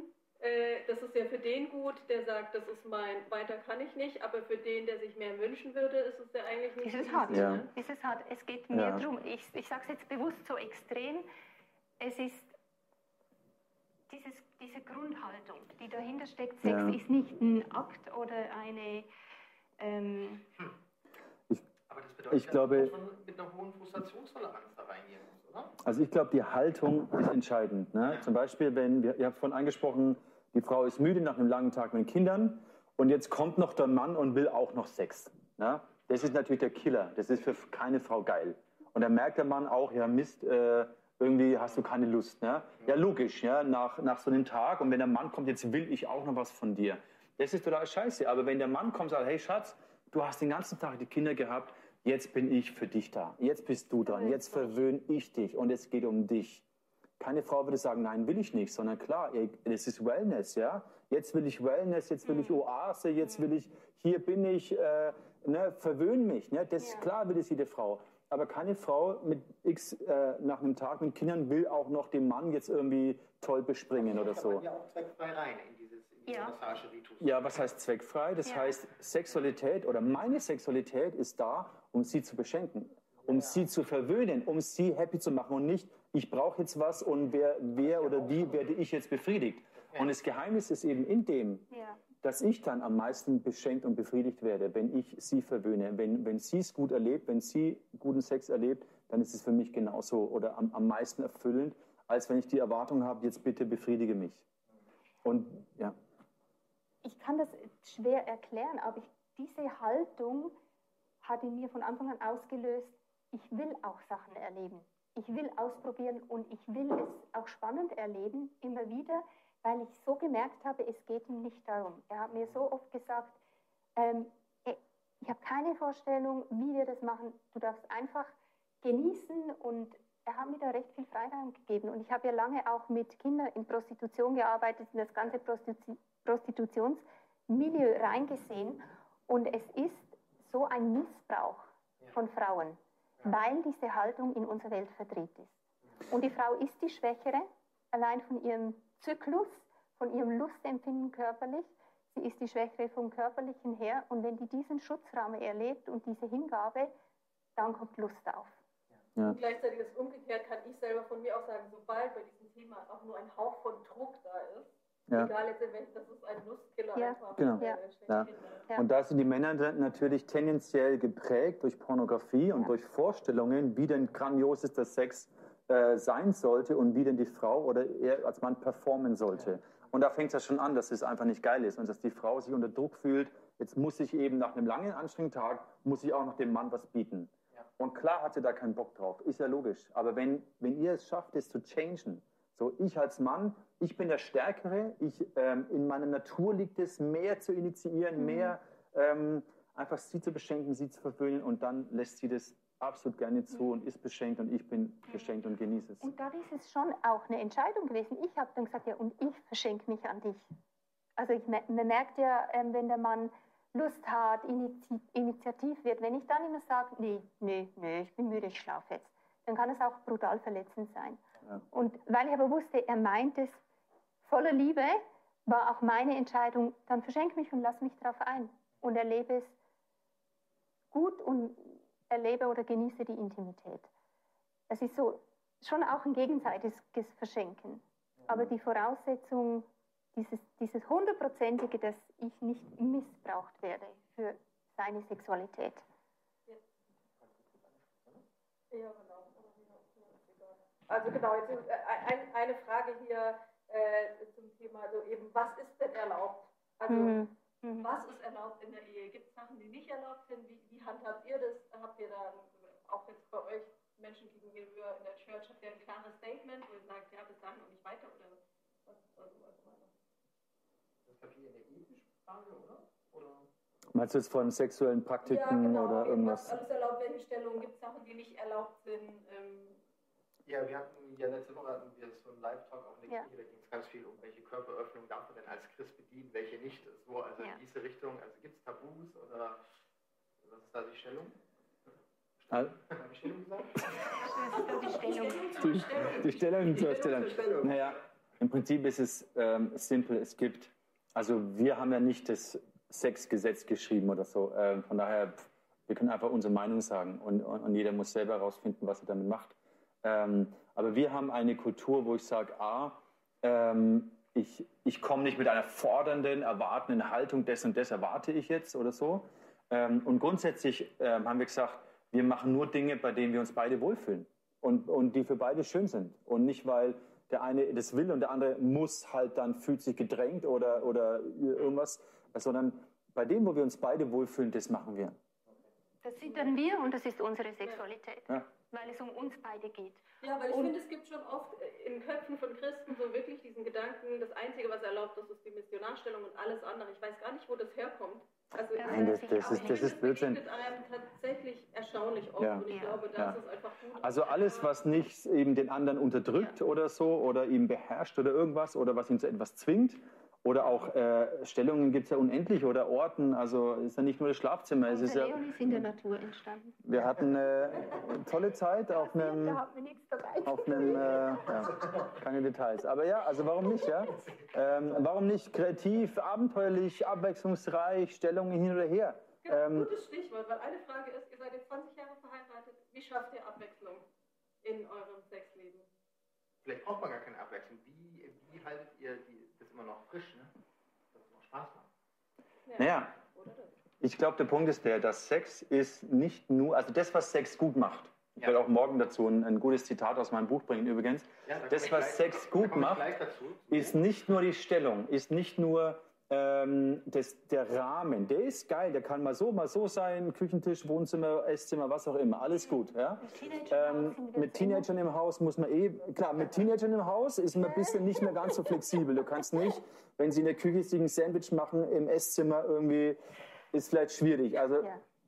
den gut, der sagt, das ist weiter kann ich nicht, aber für den, der sich mehr wünschen würde, ist es ja eigentlich nicht. Ist es hart, ne? Ist es hart. Es geht mir darum, ich sage es jetzt bewusst so extrem, es ist diese Grundhaltung, die dahinter steckt. Sex ist nicht ein Akt oder eine... aber das bedeutet, ich glaube, dass man mit einer hohen Frustrationstoleranz da reingehen muss, oder? Also ich glaube, die Haltung ist entscheidend. Ne? Zum Beispiel, ihr habt vorhin angesprochen, die Frau ist müde nach einem langen Tag mit Kindern und jetzt kommt noch der Mann und will auch noch Sex. Ne? Das ist natürlich der Killer. Das ist für keine Frau geil. Und dann merkt der Mann auch, ja Mist, irgendwie hast du keine Lust. Ne? Ja, logisch, ja? Nach so einem Tag. Und wenn der Mann kommt, jetzt will ich auch noch was von dir. Das ist total scheiße. Aber wenn der Mann kommt und sagt, hey Schatz, du hast den ganzen Tag die Kinder gehabt, jetzt bin ich für dich da. Jetzt bist du dran. Jetzt verwöhne ich dich und es geht um dich. Keine Frau würde sagen, nein, will ich nicht, sondern klar, es ist Wellness, ja. Jetzt will ich Wellness, jetzt will ich Oase, jetzt will ich, hier bin ich, verwöhne mich. Ne? Das ist klar, will es jede Frau. Aber keine Frau mit nach einem Tag mit Kindern will auch noch den Mann jetzt irgendwie toll bespringen oder so. Ja, auch zweckfrei rein in diesen Massageritus. Ja, was heißt zweckfrei? Das heißt, Sexualität oder meine Sexualität ist da, um sie zu beschenken, um sie zu verwöhnen, um sie happy zu machen und nicht, ich brauche jetzt was und wer oder wie werde ich jetzt befriedigt. Und das Geheimnis ist eben in dem, dass ich dann am meisten beschenkt und befriedigt werde, wenn ich sie verwöhne. Wenn sie es gut erlebt, wenn sie guten Sex erlebt, dann ist es für mich genauso oder am meisten erfüllend, als wenn ich die Erwartung habe, jetzt bitte befriedige mich. Und ja. Ich kann das schwer erklären, aber diese Haltung hat in mir von Anfang an ausgelöst, ich will auch Sachen erleben. Ich will ausprobieren und ich will es auch spannend erleben, immer wieder, weil ich so gemerkt habe, es geht ihm nicht darum. Er hat mir so oft gesagt, ich habe keine Vorstellung, wie wir das machen. Du darfst einfach genießen und er hat mir da recht viel Freiraum gegeben. Und ich habe ja lange auch mit Kindern in Prostitution gearbeitet, in das ganze Prostitutionsmilieu reingesehen. Und es ist so ein Missbrauch von Frauen, weil diese Haltung in unserer Welt verdreht ist. Und die Frau ist die Schwächere, allein von ihrem Zyklus, von ihrem Lustempfinden körperlich. Sie ist die Schwächere vom Körperlichen her. Und wenn die diesen Schutzrahmen erlebt und diese Hingabe, dann kommt Lust auf. Ja. Und gleichzeitig das umgekehrt kann ich selber von mir auch sagen, sobald bei diesem Thema auch nur ein Hauch von Druck da ist, egal jetzt in welchem, das ist ein Lustkiller einfach. Genau. Und da sind die Männer natürlich tendenziell geprägt durch Pornografie und durch Vorstellungen, wie denn grandios ist der Sex sein sollte und wie denn die Frau oder er als Mann performen sollte. Und da fängt es ja schon an, dass es einfach nicht geil ist und dass die Frau sich unter Druck fühlt, jetzt muss ich eben nach einem langen, anstrengenden Tag, muss ich auch noch dem Mann was bieten. Und klar hat sie da keinen Bock drauf, ist ja logisch. Aber wenn ihr es schafft, es zu changen, so ich als Mann, ich bin der Stärkere, in meiner Natur liegt es, mehr zu initiieren, mehr einfach sie zu beschenken, sie zu verwöhnen und dann lässt sie das absolut gerne zu und ist beschenkt und ich bin beschenkt und genieße es. Und da ist es schon auch eine Entscheidung gewesen. Ich habe dann gesagt, ja, und ich verschenke mich an dich. Also man merkt ja, wenn der Mann Lust hat, initiativ wird, wenn ich dann immer sage, nee, ich bin müde, ich schlafe jetzt, dann kann es auch brutal verletzend sein. Ja. Und weil ich aber wusste, er meint es voller Liebe, war auch meine Entscheidung, dann verschenke mich und lass mich darauf ein und erlebe es gut und erlebe oder genieße die Intimität. Es ist so schon auch ein gegenseitiges Verschenken. Aber die Voraussetzung, dieses Hundertprozentige, dass ich nicht missbraucht werde für seine Sexualität. Ja, genau. Also genau, jetzt ist eine Frage hier zum Thema, also eben, was ist denn erlaubt? Also was ist erlaubt in der Ehe? Gibt es Sachen, die nicht erlaubt sind? Wie handhabt ihr das? Habt ihr dann auch jetzt bei euch Menschen gegenüber in der Church, habt ihr ein klares Statement, wo ihr sagt, ja, bis dahin und nicht weiter? Oder was das ist hier eine ethische Frage, oder? Meinst du jetzt von sexuellen Praktiken oder irgendwas? Was alles erlaubt, welche Stellungen, gibt es Sachen, die nicht erlaubt sind? Ja, wir hatten ja letzte Woche so einen Live-Talk auf LinkedIn, da ging es ganz viel um, welche Körperöffnung darf man denn als Christ bedienen, welche nicht. So, also in diese Richtung, also gibt es Tabus oder was ist da die Stellung? Habe ich Stellung gesagt? Die Stellung zur Stellung. Naja, im Prinzip ist es simpel. Es gibt, also wir haben ja nicht das Sexgesetz geschrieben oder so. Von daher, wir können einfach unsere Meinung sagen und jeder muss selber herausfinden, was er damit macht. Aber wir haben eine Kultur, wo ich sage, ich komme nicht mit einer fordernden, erwartenden Haltung, das und das erwarte ich jetzt oder so. Und grundsätzlich haben wir gesagt, wir machen nur Dinge, bei denen wir uns beide wohlfühlen und die für beide schön sind. Und nicht, weil der eine das will und der andere muss halt dann, fühlt sich gedrängt oder irgendwas, sondern bei dem, wo wir uns beide wohlfühlen, das machen wir. Das sind dann wir und das ist unsere Sexualität. Ja. Weil es um uns beide geht. Ja, weil ich finde, es gibt schon oft in Köpfen von Christen so wirklich diesen Gedanken, das Einzige, was erlaubt ist, ist die Missionarstellung und alles andere. Ich weiß gar nicht, wo das herkommt. Also nein, das ist Blödsinn. Das einem tatsächlich erstaunlich oft und ich glaube, das ist einfach gut. Also alles, was nicht eben den anderen unterdrückt oder so oder ihn beherrscht oder irgendwas oder was ihn zu etwas zwingt. Oder auch Stellungen gibt es ja unendlich oder Orten, also ist ja nicht nur das Schlafzimmer. Es ist ja, Leon ist in der Natur entstanden. Wir hatten eine tolle Zeit auf einem, keine Details. Aber ja, also warum nicht, ja? Warum nicht kreativ, abenteuerlich, abwechslungsreich, Stellungen hin oder her? Gutes Stichwort, weil eine Frage ist, ihr seid jetzt 20 Jahre verheiratet, wie schafft ihr Abwechslung in eurem Sexleben? Vielleicht braucht man gar keine Abwechslung. Wie haltet ihr das immer noch frisch, ne? Dass es noch Spaß macht? Naja, ich glaube, der Punkt ist dass Sex ist nicht nur, also das, was Sex gut macht. Ich werde auch morgen dazu ein gutes Zitat aus meinem Buch bringen übrigens. Ja, das, was Sex gut macht, ist nicht nur die Stellung, ist nicht nur der Rahmen. Der ist geil, der kann mal so sein, Küchentisch, Wohnzimmer, Esszimmer, was auch immer, alles gut. Ja? Mit Teenagern im Haus muss man klar, mit Teenagern im Haus ist man ein bisschen nicht mehr ganz so flexibel. Du kannst nicht, wenn sie in der Küche sich ein Sandwich machen, im Esszimmer irgendwie, ist vielleicht schwierig. Also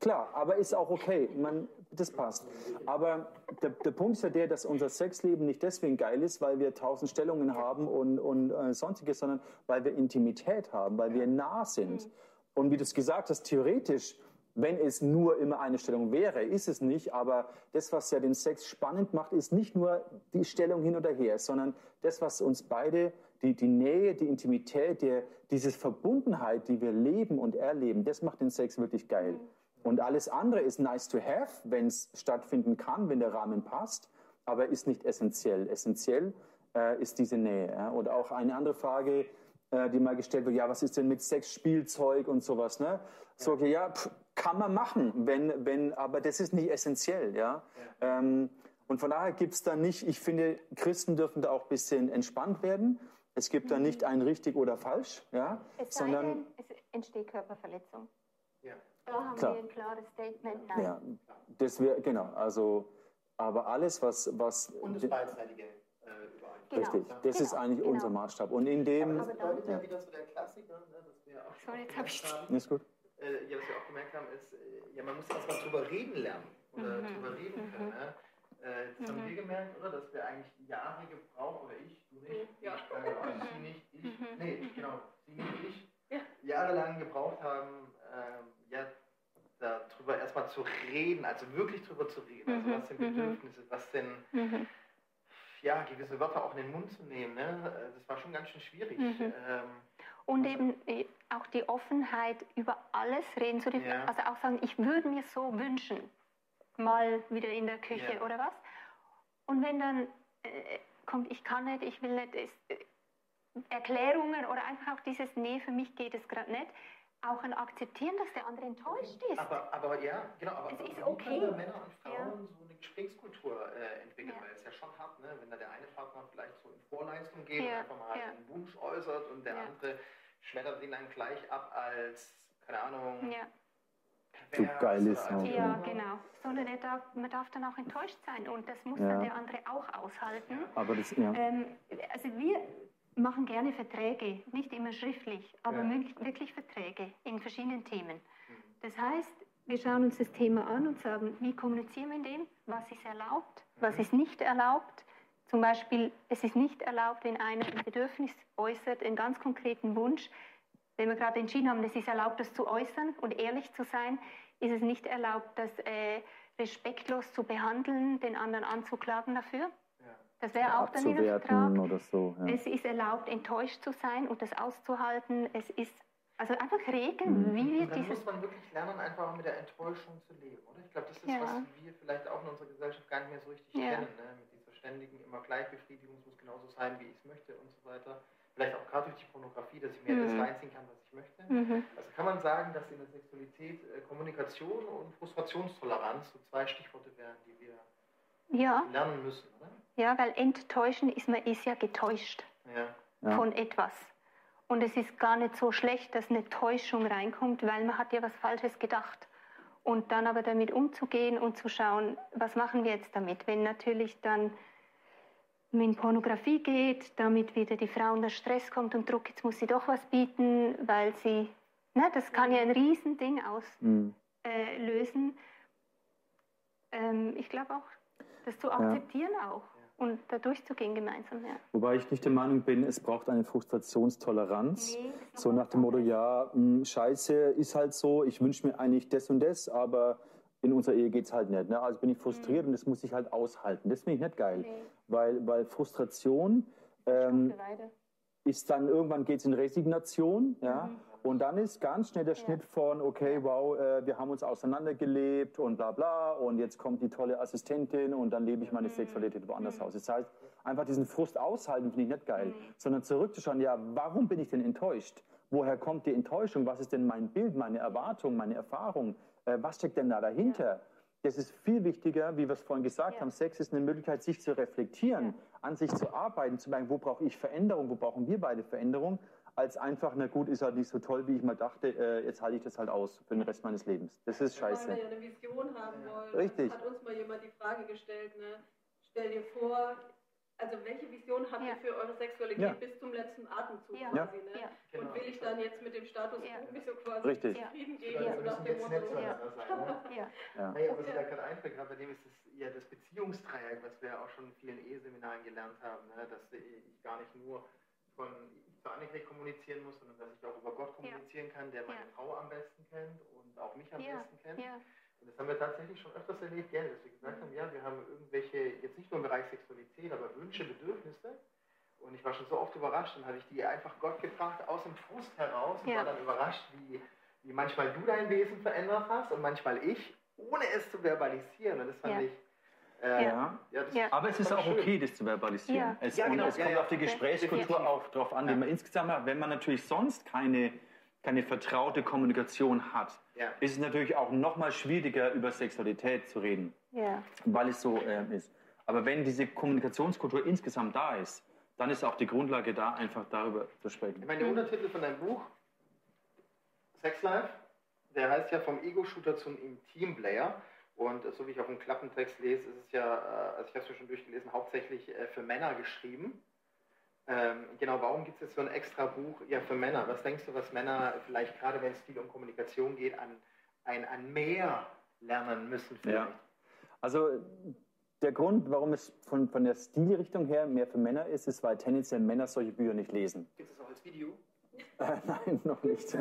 Klar, aber ist auch okay. Das passt. Aber der Punkt ist ja der, dass unser Sexleben nicht deswegen geil ist, weil wir 1000 Stellungen haben und sonstiges, sondern weil wir Intimität haben, weil wir nah sind. Und wie du es gesagt hast, theoretisch, wenn es nur immer eine Stellung wäre, ist es nicht. Aber das, was ja den Sex spannend macht, ist nicht nur die Stellung hin oder her, sondern das, was uns beide, die Nähe, die Intimität, diese Verbundenheit, die wir leben und erleben, das macht den Sex wirklich geil. Und alles andere ist nice to have, wenn es stattfinden kann, wenn der Rahmen passt, aber ist nicht essentiell. Essentiell ist diese Nähe. Ja? Oder auch eine andere Frage, die mal gestellt wird, ja, was ist denn mit Sexspielzeug und sowas? Ne? So, okay, ja, kann man machen, aber das ist nicht essentiell. Ja? Und von daher gibt es da nicht, ich finde, Christen dürfen da auch ein bisschen entspannt werden. Es gibt da nicht ein richtig oder falsch, ja? Es sei denn, es entsteht Körperverletzung. Ja. Da haben wir ein klares Statement. Nein. Ja, das wäre, genau, also, aber alles, was Und das beidseitige Übereinstimmung. Richtig, das ist eigentlich unser Maßstab. Und in dem... Aber das bedeutet ja wieder so der Klassiker, ne, dass wir auch Sorry, jetzt habe ich haben, Ist gut. was wir auch gemerkt haben, ist, ja, man muss erstmal drüber reden lernen oder drüber reden können. Ne? Das haben wir gemerkt, oder? Dass wir eigentlich Jahre gebraucht, oder ich, du nicht, Ja. Sie nicht, ich, nee, genau, Sie nicht, ich, jahrelang gebraucht haben, ja, darüber erstmal zu reden, also wirklich drüber zu reden. Also was sind Bedürfnisse, was sind, ja, gewisse Wörter auch in den Mund zu nehmen, ne? Das war schon ganz schön schwierig. Und eben auch die Offenheit, über alles reden zu dürfen. Ja. Also auch sagen, ich würde mir so wünschen, mal wieder in der Küche oder was. Und wenn dann kommt, ich kann nicht, ich will nicht, Erklärungen oder einfach auch dieses, nee, für mich geht es gerade nicht, auch ein Akzeptieren, dass der andere enttäuscht ist. Aber ja, genau, aber Es ist wie okay. können Männer und Frauen so eine Gesprächskultur entwickeln, weil es ja schon hart, ne? Wenn da der eine Partner vielleicht so in Vorleistung geht und einfach mal einen Wunsch äußert und der andere schmettert ihn dann gleich ab als, keine Ahnung, zu geil ist. Ja, genau. Sondern man darf dann auch enttäuscht sein und das muss dann der andere auch aushalten. Aber das, also wir machen gerne Verträge, nicht immer schriftlich, aber wirklich Verträge in verschiedenen Themen. Das heißt, wir schauen uns das Thema an und sagen, wie kommunizieren wir in dem, was ist erlaubt, was ist nicht erlaubt. Zum Beispiel, es ist nicht erlaubt, wenn einer ein Bedürfnis äußert, einen ganz konkreten Wunsch. Wenn wir gerade entschieden haben, es ist erlaubt, das zu äußern und ehrlich zu sein, ist es nicht erlaubt, das respektlos zu behandeln, den anderen anzuklagen dafür. Das wäre auch dann in einem Vertrag. Oder so, ja. Es ist erlaubt, enttäuscht zu sein und das auszuhalten. Es ist also einfach Regeln, wie wir dann dieses... muss man wirklich lernen, einfach mit der Enttäuschung zu leben, oder? Ich glaube, das ist, was wir vielleicht auch in unserer Gesellschaft gar nicht mehr so richtig kennen, ne? Mit dieser ständigen, immer Gleichbefriedigung, es muss genauso sein, wie ich es möchte und so weiter. Vielleicht auch gerade durch die Pornografie, dass ich mir das reinziehen kann, was ich möchte. Also kann man sagen, dass in der Sexualität Kommunikation und Frustrationstoleranz so zwei Stichworte wären, die wir lernen müssen, oder? Ja, weil enttäuschen ist, man ist ja getäuscht von etwas. Und es ist gar nicht so schlecht, dass eine Täuschung reinkommt, weil man hat ja was Falsches gedacht. Und dann aber damit umzugehen und zu schauen, was machen wir jetzt damit? Wenn natürlich dann in Pornografie geht, damit wieder die Frau unter Stress kommt und Druck, jetzt muss sie doch was bieten, weil sie, das kann ja ein Riesending auslösen. Ich glaube auch, das zu akzeptieren auch. Und da durchzugehen gemeinsam, Wobei ich nicht der Meinung bin, es braucht eine Frustrationstoleranz. So nach dem Motto, Scheiße, ist halt so, ich wünsche mir eigentlich das und das, aber in unserer Ehe geht es halt nicht. Ne? Also bin ich frustriert und das muss ich halt aushalten. Das finde ich nicht geil. Weil Frustration ist dann, irgendwann geht es in Resignation, und dann ist ganz schnell der Schnitt von, okay, wow, wir haben uns auseinandergelebt und bla bla und jetzt kommt die tolle Assistentin und dann lebe ich meine Sexualität woanders aus. Das heißt, einfach diesen Frust aushalten finde ich nicht geil, sondern zurückzuschauen, warum bin ich denn enttäuscht? Woher kommt die Enttäuschung? Was ist denn mein Bild, meine Erwartung, meine Erfahrung? Was steckt denn da dahinter? Das ist viel wichtiger, wie wir es vorhin gesagt haben. Sex ist eine Möglichkeit, sich zu reflektieren, an sich zu arbeiten, zu merken, wo brauche ich Veränderung, wo brauchen wir beide Veränderung, als einfach, na gut, ist halt nicht so toll, wie ich mal dachte, jetzt halte ich das halt aus für den Rest meines Lebens. Das ist scheiße. Weil wir ja eine Vision haben wollen. Richtig. Hat uns mal jemand die Frage gestellt, ne? Stell dir vor, Also welche Vision habt ihr für eure Sexualität bis zum letzten Atemzug quasi? Ne? Ja. Genau. Und will ich dann jetzt mit dem Status quo mich so quasi Richtig. zufrieden geben, Ja. so nach dem Jetzt Motto? nicht zueinander sein, ne? Ja. Naja, was ich da gerade einfällt, gerade bei dem ist das Beziehungsdreieck, was wir auch schon in vielen Eheseminaren gelernt haben, ne? Dass ich gar nicht nur von ich zu Annegret kommunizieren muss, sondern dass ich auch über Gott kommunizieren kann, der meine Frau am besten kennt und auch mich am besten kennt. Und das haben wir tatsächlich schon öfters erlebt, dass wir gesagt haben, ja, wir haben irgendwelche, jetzt nicht nur im Bereich Sexualität, aber Wünsche, Bedürfnisse. Und ich war schon so oft überrascht, dann habe ich die einfach Gott gefragt, aus dem Frust heraus, und war dann überrascht, wie manchmal du dein Wesen verändert hast und manchmal ich, ohne es zu verbalisieren. Und das fand ich... Aber es ist auch okay, das zu verbalisieren. Es kommt auf die Gesprächskultur auch drauf an, die man insgesamt hat. Wenn man natürlich sonst keine vertraute Kommunikation hat, ist es natürlich auch noch mal schwieriger, über Sexualität zu reden, weil es so ist. Aber wenn diese Kommunikationskultur insgesamt da ist, dann ist auch die Grundlage da, einfach darüber zu sprechen. Ich meine, der Untertitel von deinem Buch, Sex Life, der heißt ja vom Ego-Shooter zum Intim-Player. Und so wie ich auf dem Klappentext lese, ist es ja, also ich habe es mir schon durchgelesen, hauptsächlich für Männer geschrieben. Genau, warum gibt es jetzt so ein extra Buch für Männer? Was denkst du, was Männer vielleicht gerade, wenn es viel um Kommunikation geht, an mehr lernen müssen vielleicht? Ja. Also der Grund, warum es von der Stilrichtung her mehr für Männer ist, weil tendenziell Männer solche Bücher nicht lesen. Gibt es das auch als Video? Nein, noch nicht.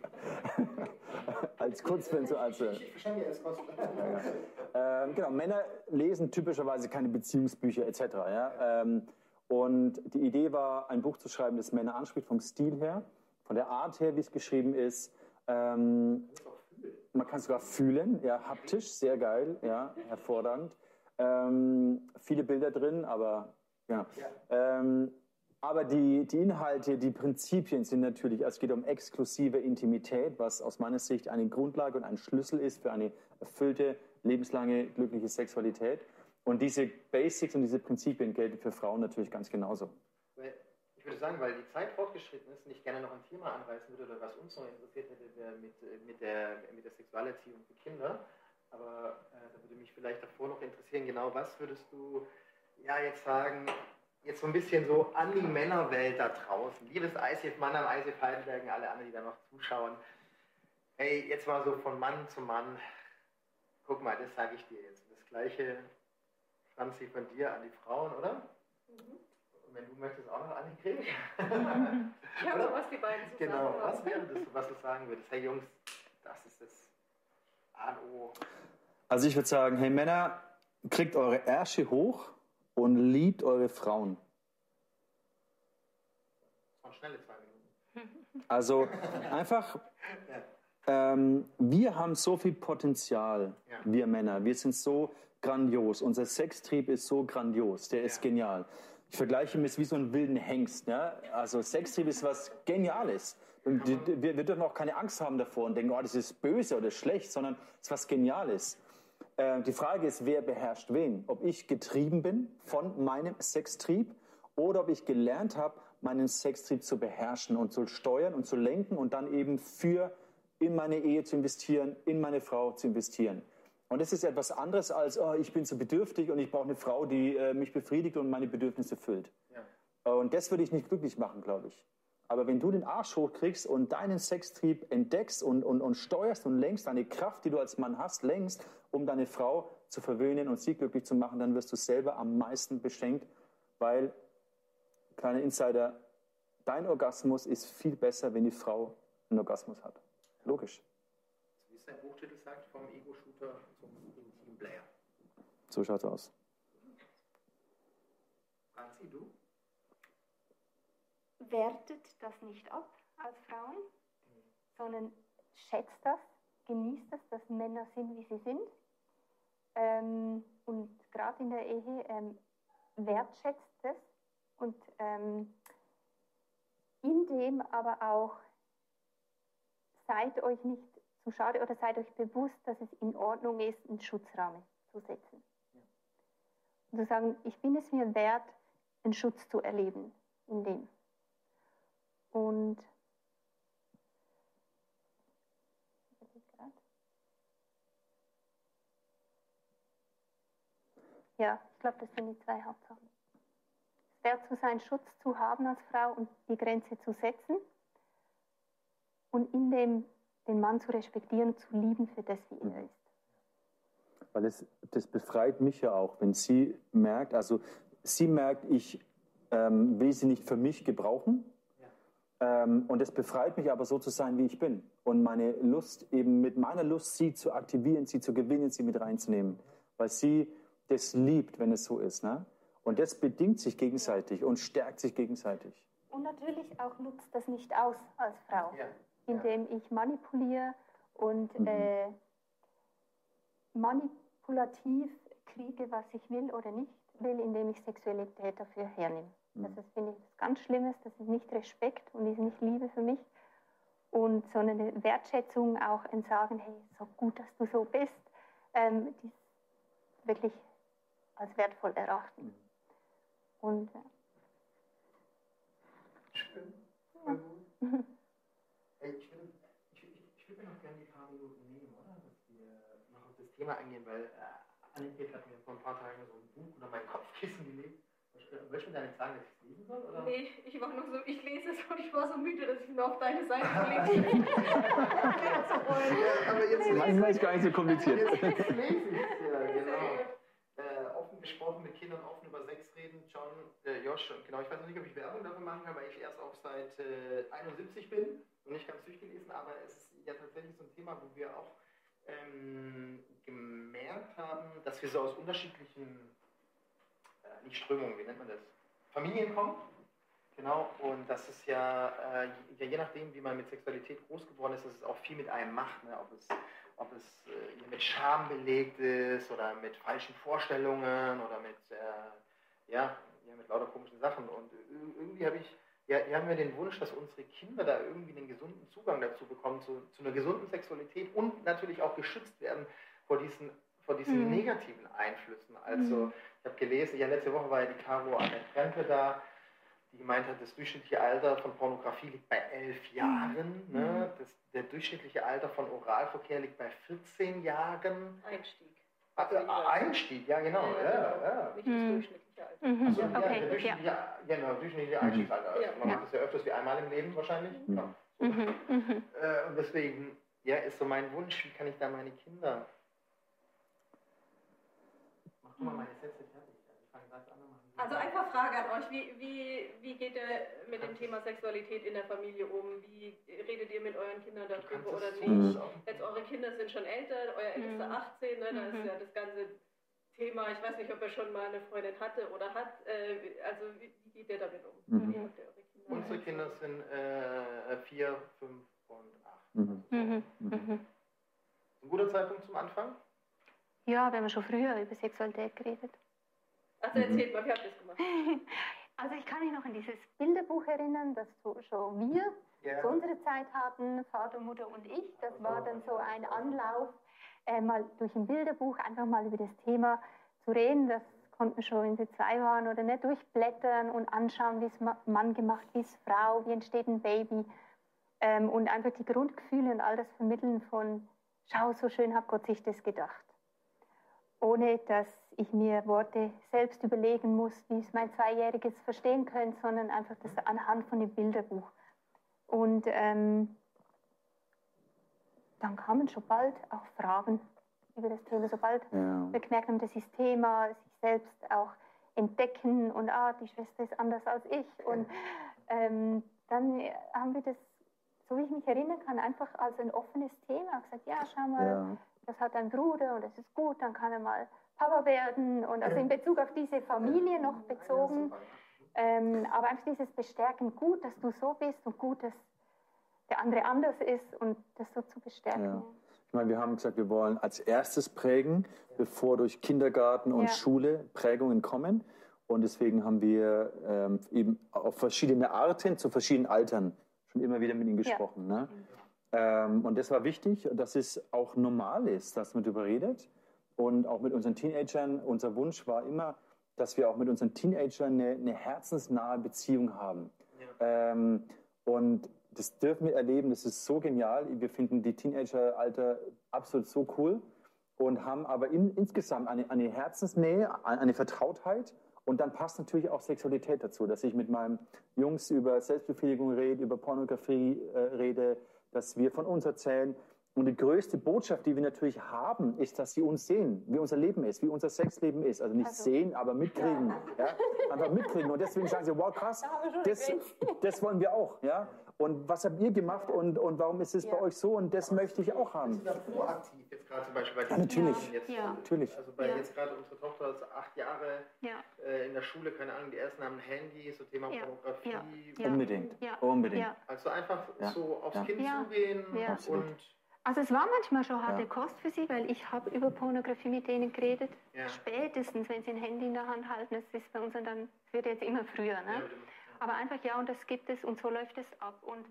Als Kurzfilm. Ich verstehe es Kurzfilm. Genau, Männer lesen typischerweise keine Beziehungsbücher etc. Ja? Und die Idee war, ein Buch zu schreiben, das Männer anspricht, vom Stil her, von der Art her, wie es geschrieben ist. Man kann es sogar fühlen, ja, haptisch, sehr geil, ja, hervorragend. Viele Bilder drin, aber ja. Aber die Inhalte, die Prinzipien sind natürlich, es geht um exklusive Intimität, was aus meiner Sicht eine Grundlage und ein Schlüssel ist für eine erfüllte, lebenslange, glückliche Sexualität. Und diese Basics und diese Prinzipien gelten für Frauen natürlich ganz genauso. Ich würde sagen, weil die Zeit fortgeschritten ist und ich gerne noch ein Thema anreißen würde, oder was uns noch interessiert hätte, mit der Sexualerziehung für Kinder. Aber da würde mich vielleicht davor noch interessieren, genau was würdest du jetzt sagen, jetzt so ein bisschen so an die Männerwelt da draußen. Liebes ICF Mannheim, ICF Heidelberg, alle anderen, die da noch zuschauen. Hey, jetzt mal so von Mann zu Mann. Guck mal, das sage ich dir jetzt. Das Gleiche, Franzi, von dir an die Frauen, oder? Und wenn du möchtest, auch noch Annegret. Ja, aber was die beiden so genau, sagen. was wäre das, was du sagen würdest? Hey Jungs, das ist das A und O. Also ich würde sagen, hey Männer, kriegt eure Ärsche hoch und liebt eure Frauen. Das waren schnelle 2 Minuten. Also einfach, wir haben so viel Potenzial, wir Männer. Wir sind so grandios. Unser Sextrieb ist so grandios, der ist genial. Ich vergleiche ihn mit wie so einen wilden Hengst. Ja? Also Sextrieb ist was Geniales. Und wir dürfen auch keine Angst haben davor und denken, oh, das ist böse oder schlecht, sondern es ist was Geniales. Die Frage ist, wer beherrscht wen? Ob ich getrieben bin von meinem Sextrieb oder ob ich gelernt habe, meinen Sextrieb zu beherrschen und zu steuern und zu lenken und dann eben in meine Ehe zu investieren, in meine Frau zu investieren. Und das ist etwas anderes als, oh, ich bin so bedürftig und ich brauche eine Frau, die mich befriedigt und meine Bedürfnisse füllt. Ja. Und das würde ich nicht glücklich machen, glaube ich. Aber wenn du den Arsch hochkriegst und deinen Sextrieb entdeckst und steuerst und lenkst, deine Kraft, die du als Mann hast, lenkst, um deine Frau zu verwöhnen und sie glücklich zu machen, dann wirst du selber am meisten beschenkt, weil, kleiner Insider, dein Orgasmus ist viel besser, wenn die Frau einen Orgasmus hat. Logisch. Wie es dein Buchtitel sagt, vom Ego-Shooter zum Intim-Player. So schaut's aus. Franzi, du? Wertet das nicht ab als Frauen, sondern schätzt das, genießt das, dass Männer sind, wie sie sind. Und gerade in der Ehe wertschätzt es und in dem aber auch seid euch nicht zu schade oder seid euch bewusst, dass es in Ordnung ist, einen Schutzrahmen zu setzen. Und zu sagen, ich bin es mir wert, einen Schutz zu erleben in dem. Und ja, ich glaube, das sind die 2 Hauptsachen. wert zu sein, Schutz zu haben als Frau und die Grenze zu setzen und in dem den Mann zu respektieren, zu lieben für das, wie er ist. Weil das befreit mich ja auch, wenn sie merkt, ich will sie nicht für mich gebrauchen. Und es befreit mich aber so zu sein, wie ich bin. Und meine Lust, eben mit meiner Lust, sie zu aktivieren, sie zu gewinnen, sie mit reinzunehmen. Weil sie das liebt, wenn es so ist. Ne? Und das bedingt sich gegenseitig und stärkt sich gegenseitig. Und natürlich auch nutzt das nicht aus als Frau, indem ich manipuliere und manipulativ kriege, was ich will oder nicht will, indem ich Sexualität dafür hernehme. Das ist, finde ich, was ganz Schlimmes. Das ist nicht Respekt und ist nicht Liebe für mich. Und so eine Wertschätzung, auch ein Sagen, hey, so gut, dass du so bist, die ist wirklich als wertvoll erachten. Und schön, voll gut. Ich würde mir noch gerne die paar Minuten nehmen, oder? Dass wir noch auf das Thema eingehen, weil Annegret hat mir vor ein paar Tagen so ein Buch unter mein Kopfkissen gelegt. Willst du mir da nicht sagen, dass ich es lesen soll? Oder? Nee, ich war nur so, ich lese es und ich war so müde, dass ich nur auf deine Seite gelegt habe. Aber jetzt Manchmal ist gar nicht so kompliziert. Jetzt lese ich es, ja, genau. Offen gesprochen mit Kindern, offen über Sex reden. John, Josh, genau, ich weiß noch nicht, ob ich Werbung dafür machen kann, weil ich erst auf Seite 71 bin und nicht ganz durchgelesen, aber es ist ja tatsächlich so ein Thema, wo wir auch gemerkt haben, dass wir so aus unterschiedlichen nicht Strömungen, wie nennt man das? Familien kommen. Genau, und das ist ja je nachdem, wie man mit Sexualität groß geworden ist, dass es auch viel mit einem macht. Ne? Ob es mit Scham belegt ist oder mit falschen Vorstellungen oder mit lauter komischen Sachen. Und irgendwie haben wir den Wunsch, dass unsere Kinder da irgendwie einen gesunden Zugang dazu bekommen, zu einer gesunden Sexualität und natürlich auch geschützt werden vor diesen negativen Einflüssen. Also ich habe gelesen, letzte Woche war ja die Caro an der Krempe da, die gemeint hat, das durchschnittliche Alter von Pornografie liegt bei 11 Jahren. Ne? Der durchschnittliche Alter von Oralverkehr liegt bei 14 Jahren. Einstieg. Einstieg, ja genau. Ja. Nicht das durchschnittliche Alter. Also, Okay, durchschnittliche Einstiegsalter. Also, man macht das ja öfters wie einmal im Leben wahrscheinlich. Ja. So. Und deswegen ist so mein Wunsch, wie kann ich da meine Kinder... Mach du mal meine Sätze fertig. Also einfach Frage an euch, wie geht ihr mit dem Thema Sexualität in der Familie um? Wie redet ihr mit euren Kindern darüber oder nicht? Jetzt eure Kinder sind schon älter, euer ältester 18, ne? Da ist ja das ganze Thema, ich weiß nicht, ob er schon mal eine Freundin hatte oder hat, also wie geht ihr damit um? Wie habt ihr eure Kinder? Unsere Kinder sind 4, 5 und 8. Ein guter Zeitpunkt zum Anfang? ja, wir haben schon früher über Sexualität geredet. Also erzählt mal, wie habt ihr das gemacht? Also ich kann mich noch an dieses Bilderbuch erinnern, das schon wir zu unserer Zeit hatten, Vater, Mutter und ich. Das war dann so ein Anlauf, mal durch ein Bilderbuch einfach mal über das Thema zu reden. Das konnten wir schon, wenn sie 2 waren oder nicht, durchblättern und anschauen, wie ist Mann gemacht, wie ist Frau, wie entsteht ein Baby. Und einfach die Grundgefühle und all das Vermitteln von, schau, so schön hat Gott sich das gedacht. Ohne dass ich mir Worte selbst überlegen muss, wie es mein 2-Jähriges verstehen könnte, sondern einfach das anhand von dem Bilderbuch. Und dann kamen schon bald auch Fragen über das Thema, sobald wir gemerkt haben, das ist Thema, sich selbst auch entdecken und die Schwester ist anders als ich. Und dann haben wir das, so wie ich mich erinnern kann, einfach als ein offenes Thema gesagt, ja, schau mal, das hat ein Bruder und das ist gut, dann kann er mal Papa werden. Und also in Bezug auf diese Familie noch bezogen. Aber einfach dieses Bestärken, gut, dass du so bist und gut, dass der andere anders ist und das so zu bestärken. Ja. Ich meine, wir haben gesagt, wir wollen als erstes prägen, bevor durch Kindergarten und Schule Prägungen kommen. Und deswegen haben wir eben auf verschiedene Arten zu verschiedenen Altern schon immer wieder mit ihnen gesprochen. Ne? Und das war wichtig, dass es auch normal ist, dass man darüber redet. Und auch mit unseren Teenagern, unser Wunsch war immer, dass wir auch mit unseren Teenagern eine herzensnahe Beziehung haben. Ja. Und das dürfen wir erleben, das ist so genial. Wir finden die Teenageralter absolut so cool und haben aber insgesamt eine Herzensnähe, eine Vertrautheit Und dann passt natürlich auch Sexualität dazu, dass ich mit meinen Jungs über Selbstbefriedigung rede, über Pornografie rede, dass wir von uns erzählen. Und die größte Botschaft, die wir natürlich haben, ist, dass sie uns sehen, wie unser Leben ist, wie unser Sexleben ist. Also nicht sehen, aber mitkriegen. Ja? Einfach mitkriegen. Und deswegen sagen sie, wow, krass, das wollen wir auch. Ja? Und was habt ihr gemacht und warum ist es bei euch so? Und das möchte ich auch haben. Sind Sie da proaktiv jetzt gerade zum Beispiel bei Ja, natürlich. Jetzt, Natürlich. Also bei jetzt gerade unsere Tochter ist 8 Jahre in der Schule, keine Ahnung, die ersten haben ein Handy, so Thema Pornografie. Unbedingt. Unbedingt. Also einfach so aufs Kind zugehen und... Also es war manchmal schon harte Kost für sie, weil ich habe über Pornografie mit denen geredet. Spätestens, wenn sie ein Handy in der Hand halten, das ist bei uns dann, es wird jetzt immer früher. Ne? Aber einfach und das gibt es und so läuft es ab. Und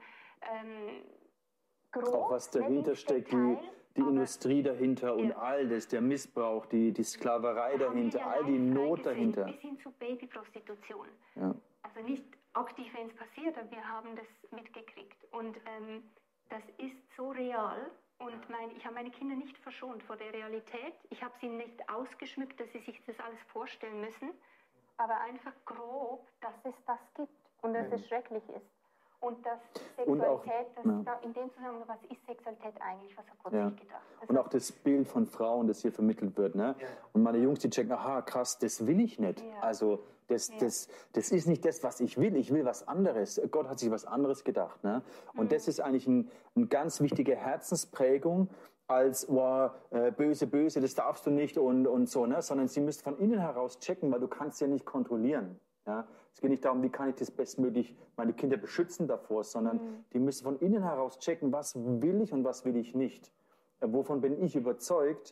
grob, auch was dahinter steckt, die Industrie dahinter und all das, der Missbrauch, die Sklaverei dahinter, all die Not dahinter. Bis hin zu Babyprostitution. Ja. Also nicht aktiv, wenn es passiert, aber wir haben das mitgekriegt. Und das ist so real und ich habe meine Kinder nicht verschont vor der Realität. Ich habe sie nicht ausgeschmückt, dass sie sich das alles vorstellen müssen, aber einfach grob, dass es das gibt und dass es schrecklich ist. Und dass Sexualität, in dem Zusammenhang, was ist Sexualität eigentlich, was hat Gott sich gedacht? Und auch das Bild von Frauen, das hier vermittelt wird. Ne? Und meine Jungs, die checken, aha, krass, das will ich nicht. Also das ist nicht das, was ich will was anderes. Gott hat sich was anderes gedacht. Ne? Und das ist eigentlich eine ganz wichtige Herzensprägung, als böse, böse, das darfst du nicht und so, ne? Sondern sie müssen von innen heraus checken, weil du kannst ja nicht kontrollieren. Ja? Es geht nicht darum, wie kann ich das bestmöglich meine Kinder beschützen davor, sondern die müssen von innen heraus checken, was will ich und was will ich nicht. Wovon bin ich überzeugt,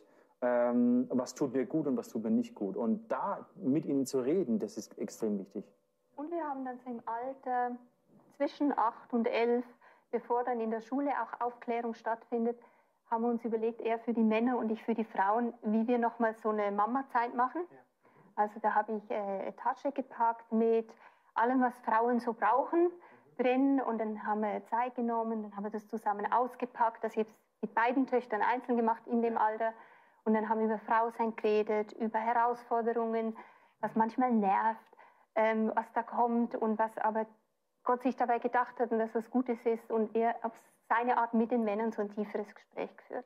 was tut mir gut und was tut mir nicht gut. Und da mit ihnen zu reden, das ist extrem wichtig. Und wir haben dann so im Alter zwischen 8 und 11, bevor dann in der Schule auch Aufklärung stattfindet, haben wir uns überlegt, er für die Männer und ich für die Frauen, wie wir nochmal so eine Mama-Zeit machen. Ja. Also da habe ich eine Tasche gepackt mit allem, was Frauen so brauchen drin. Und dann haben wir Zeit genommen, dann haben wir das zusammen ausgepackt. Das habe ich mit beiden Töchtern einzeln gemacht in dem Alter. Und dann haben wir über Frausein geredet, über Herausforderungen, was manchmal nervt, was da kommt und was aber Gott sich dabei gedacht hat und dass was Gutes ist. Und er auf seine Art mit den Männern so ein tieferes Gespräch geführt.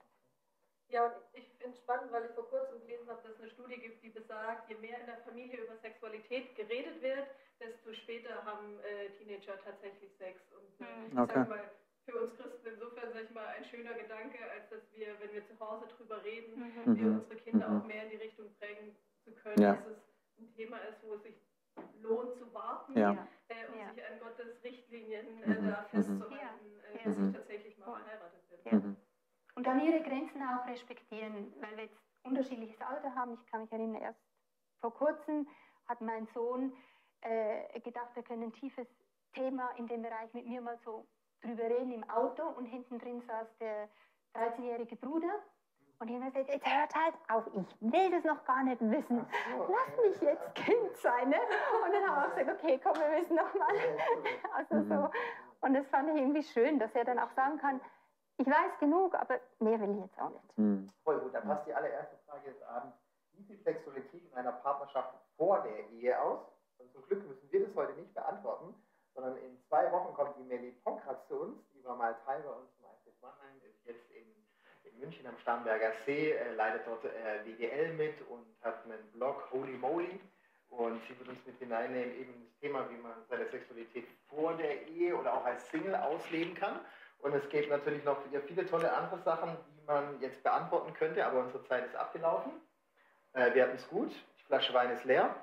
Ja, und ich finde es spannend, weil ich vor kurzem gelesen habe, dass es eine Studie gibt, die besagt, je mehr in der Familie über Sexualität geredet wird, desto später haben Teenager tatsächlich Sex. Und ich sag mal, für uns Christen insofern, sag ich mal, ein schöner Gedanke, als dass wir, wenn wir zu Hause drüber reden, wir unsere Kinder auch mehr in die Richtung prägen zu können, dass es ein Thema ist, wo es sich lohnt zu warten und sich an Gottes Richtlinien da festzuhalten, dass sie tatsächlich mal verheiratet sind. Und dann ihre Grenzen auch respektieren, weil wir jetzt unterschiedliches Alter haben. Ich kann mich erinnern, erst vor kurzem hat mein Sohn gedacht, wir können ein tiefes Thema in dem Bereich mit mir mal so drüber reden im Auto und hinten drin saß der 13-jährige Bruder und ich habe gesagt, jetzt hört halt auf, ich will das noch gar nicht wissen, lass mich jetzt Kind sein. Ne? Und dann haben wir auch gesagt, okay, komm, wir müssen noch mal. Also so. Und das fand ich irgendwie schön, dass er dann auch sagen kann, ich weiß genug, aber mehr will ich jetzt auch nicht. Voll gut, dann passt die allererste Frage jetzt an. Wie sieht Sexualität in einer Partnerschaft vor der Ehe aus? Und zum Glück müssen wir das heute nicht beantworten, sondern in 2 Wochen kommt die Melly Ponkratz zu uns, die war mal Teil bei uns im ICF Mannheim, ist jetzt in München am Starnberger See, leitet dort WGL mit und hat einen Blog Holy Moly. Und sie wird uns mit hineinnehmen, eben das Thema, wie man seine Sexualität vor der Ehe oder auch als Single ausleben kann. Und es gibt natürlich noch viele tolle andere Sachen, die man jetzt beantworten könnte, aber unsere Zeit ist abgelaufen. Wir hatten es gut, die Flasche Wein ist leer.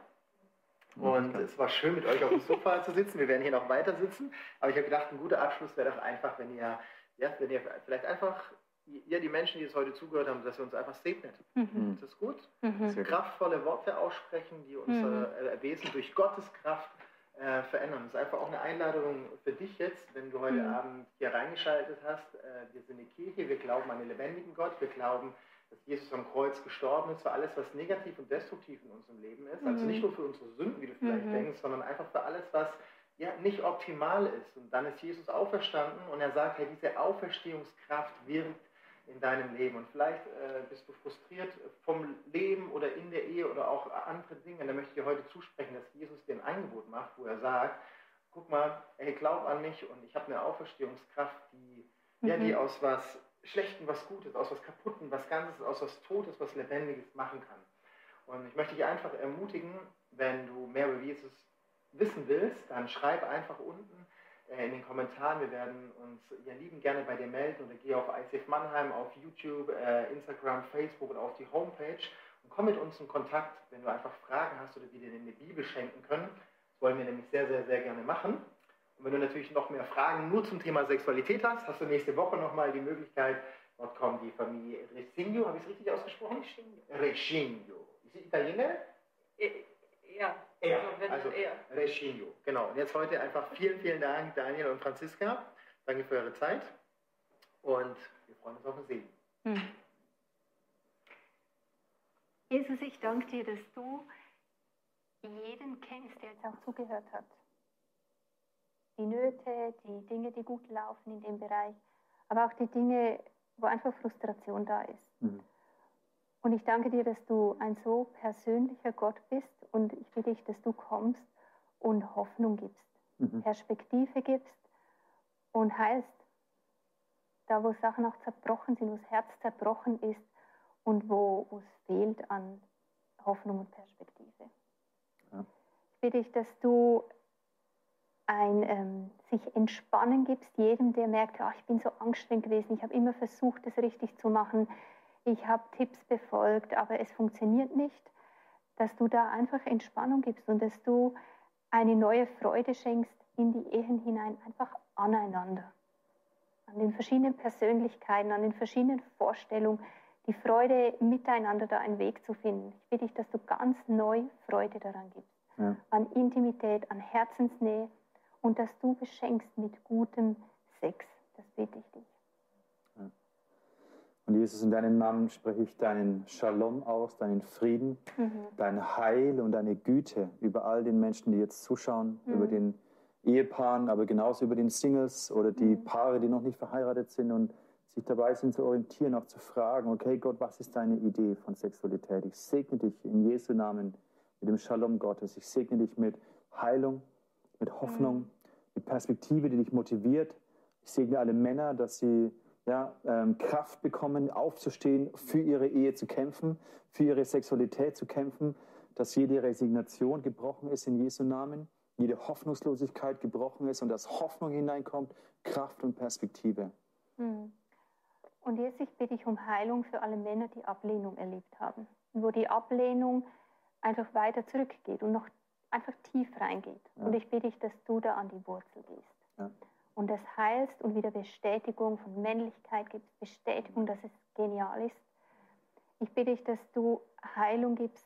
Und es war schön, mit euch auf dem Sofa zu sitzen. Wir werden hier noch weiter sitzen. Aber ich habe gedacht, ein guter Abschluss wäre doch einfach, wenn ihr vielleicht einfach, die Menschen, die jetzt heute zugehört haben, dass wir uns einfach segnet. Das ist gut. Kraftvolle Worte aussprechen, die unser Wesen durch Gottes Kraft verändern. Das ist einfach auch eine Einladung für dich jetzt, wenn du heute Abend hier reingeschaltet hast. Wir sind eine Kirche, wir glauben an den lebendigen Gott, wir glauben, dass Jesus am Kreuz gestorben ist für alles, was negativ und destruktiv in unserem Leben ist. Also nicht nur für unsere Sünden, wie du vielleicht denkst, sondern einfach für alles, was nicht optimal ist. Und dann ist Jesus auferstanden und er sagt, hey, diese Auferstehungskraft wirkt in deinem Leben. Und vielleicht bist du frustriert vom Leben oder in der Ehe oder auch andere Dinge. Da möchte ich dir heute zusprechen, dass Jesus dir ein Angebot macht, wo er sagt, guck mal, hey, glaub an mich und ich habe eine Auferstehungskraft, die aus was Schlechtem was Gutes, aus was Kaputtem was Ganzes, aus was Totes was Lebendiges machen kann. Und ich möchte dich einfach ermutigen, wenn du mehr über Jesus wissen willst, dann schreib einfach unten in den Kommentaren. Wir werden uns ja liebend gerne bei dir melden oder geh auf ICF Mannheim, auf YouTube, Instagram, Facebook oder auf die Homepage und komm mit uns in Kontakt, wenn du einfach Fragen hast oder wir dir eine Bibel schenken können. Das wollen wir nämlich sehr, sehr, sehr gerne machen. Und wenn du natürlich noch mehr Fragen nur zum Thema Sexualität hast, hast du nächste Woche nochmal die Möglichkeit, dort kommt die Familie Resigno, habe ich es richtig ausgesprochen? Resigno. Ist sie Italiener? Ja. Also Resigno, genau. Und jetzt heute einfach vielen, vielen Dank, Daniel und Franziska. Danke für eure Zeit und wir freuen uns auf ein Segen. Jesus, ich danke dir, dass du jeden kennst, der jetzt auch zugehört hat. Die Nöte, die Dinge, die gut laufen in dem Bereich, aber auch die Dinge, wo einfach Frustration da ist. Und ich danke dir, dass du ein so persönlicher Gott bist und ich bitte dich, dass du kommst und Hoffnung gibst, Perspektive gibst und heilst. Da, wo Sachen auch zerbrochen sind, wo das Herz zerbrochen ist und wo es fehlt an Hoffnung und Perspektive. Ja. Ich bitte dich, dass du sich entspannen gibst, jedem, der merkt, ach, ich bin so anstrengend gewesen, ich habe immer versucht, das richtig zu machen, ich habe Tipps befolgt, aber es funktioniert nicht, dass du da einfach Entspannung gibst und dass du eine neue Freude schenkst in die Ehen hinein, einfach aneinander, an den verschiedenen Persönlichkeiten, an den verschiedenen Vorstellungen, die Freude miteinander da einen Weg zu finden. Ich bitte dich, dass du ganz neu Freude daran gibst, an Intimität, an Herzensnähe und dass du beschenkst mit gutem Sex. Das bitte ich dich. Und Jesus, in deinem Namen spreche ich deinen Shalom aus, deinen Frieden, dein Heil und deine Güte über all den Menschen, die jetzt zuschauen, über den Ehepaaren, aber genauso über den Singles oder die Paare, die noch nicht verheiratet sind und sich dabei sind zu orientieren, auch zu fragen, okay Gott, was ist deine Idee von Sexualität? Ich segne dich in Jesu Namen mit dem Shalom Gottes. Ich segne dich mit Heilung, mit Hoffnung, mit Perspektive, die dich motiviert. Ich segne alle Männer, dass sie Kraft bekommen, aufzustehen, für ihre Ehe zu kämpfen, für ihre Sexualität zu kämpfen, dass jede Resignation gebrochen ist in Jesu Namen, jede Hoffnungslosigkeit gebrochen ist und dass Hoffnung hineinkommt, Kraft und Perspektive. Und jetzt bitte ich um Heilung für alle Männer, die Ablehnung erlebt haben, wo die Ablehnung einfach weiter zurückgeht und noch einfach tief reingeht. Und ich bitte dich, dass du da an die Wurzel gehst. Und das heilst und wieder Bestätigung von Männlichkeit gibst, Bestätigung, dass es genial ist. Ich bitte dich, dass du Heilung gibst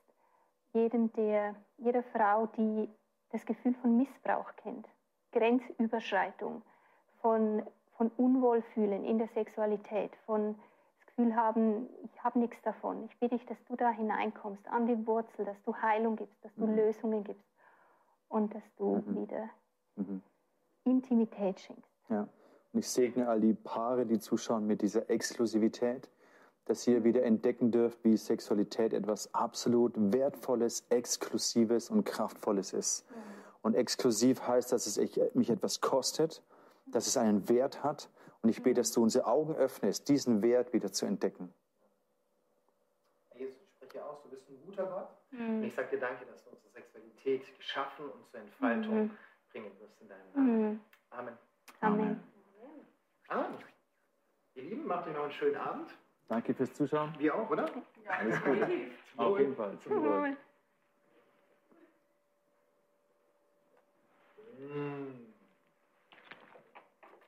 jeder Frau, die das Gefühl von Missbrauch kennt, Grenzüberschreitung, von Unwohlfühlen in der Sexualität, von das Gefühl haben, ich habe nichts davon. Ich bitte dich, dass du da hineinkommst, an die Wurzel, dass du Heilung gibst, dass du Lösungen gibst und dass du wieder Intimität schenkst. Ja, und ich segne all die Paare, die zuschauen, mit dieser Exklusivität, dass ihr wieder entdecken dürft, wie Sexualität etwas absolut Wertvolles, Exklusives und Kraftvolles ist. Und exklusiv heißt, dass es mich etwas kostet, dass es einen Wert hat. Und ich bete, dass du unsere Augen öffnest, diesen Wert wieder zu entdecken. Jesus, ich spreche aus, du bist ein guter Gott. Und ich sage dir danke, dass du unsere Sexualität geschaffen und zur Entfaltung bringen wirst in deinem Namen. Amen. Amen. Amen. Ihr Lieben, macht euch noch einen schönen Abend. Danke fürs Zuschauen. Wir auch, oder? Ja, Alles gut. Auf jeden Fall. Zum Wohl.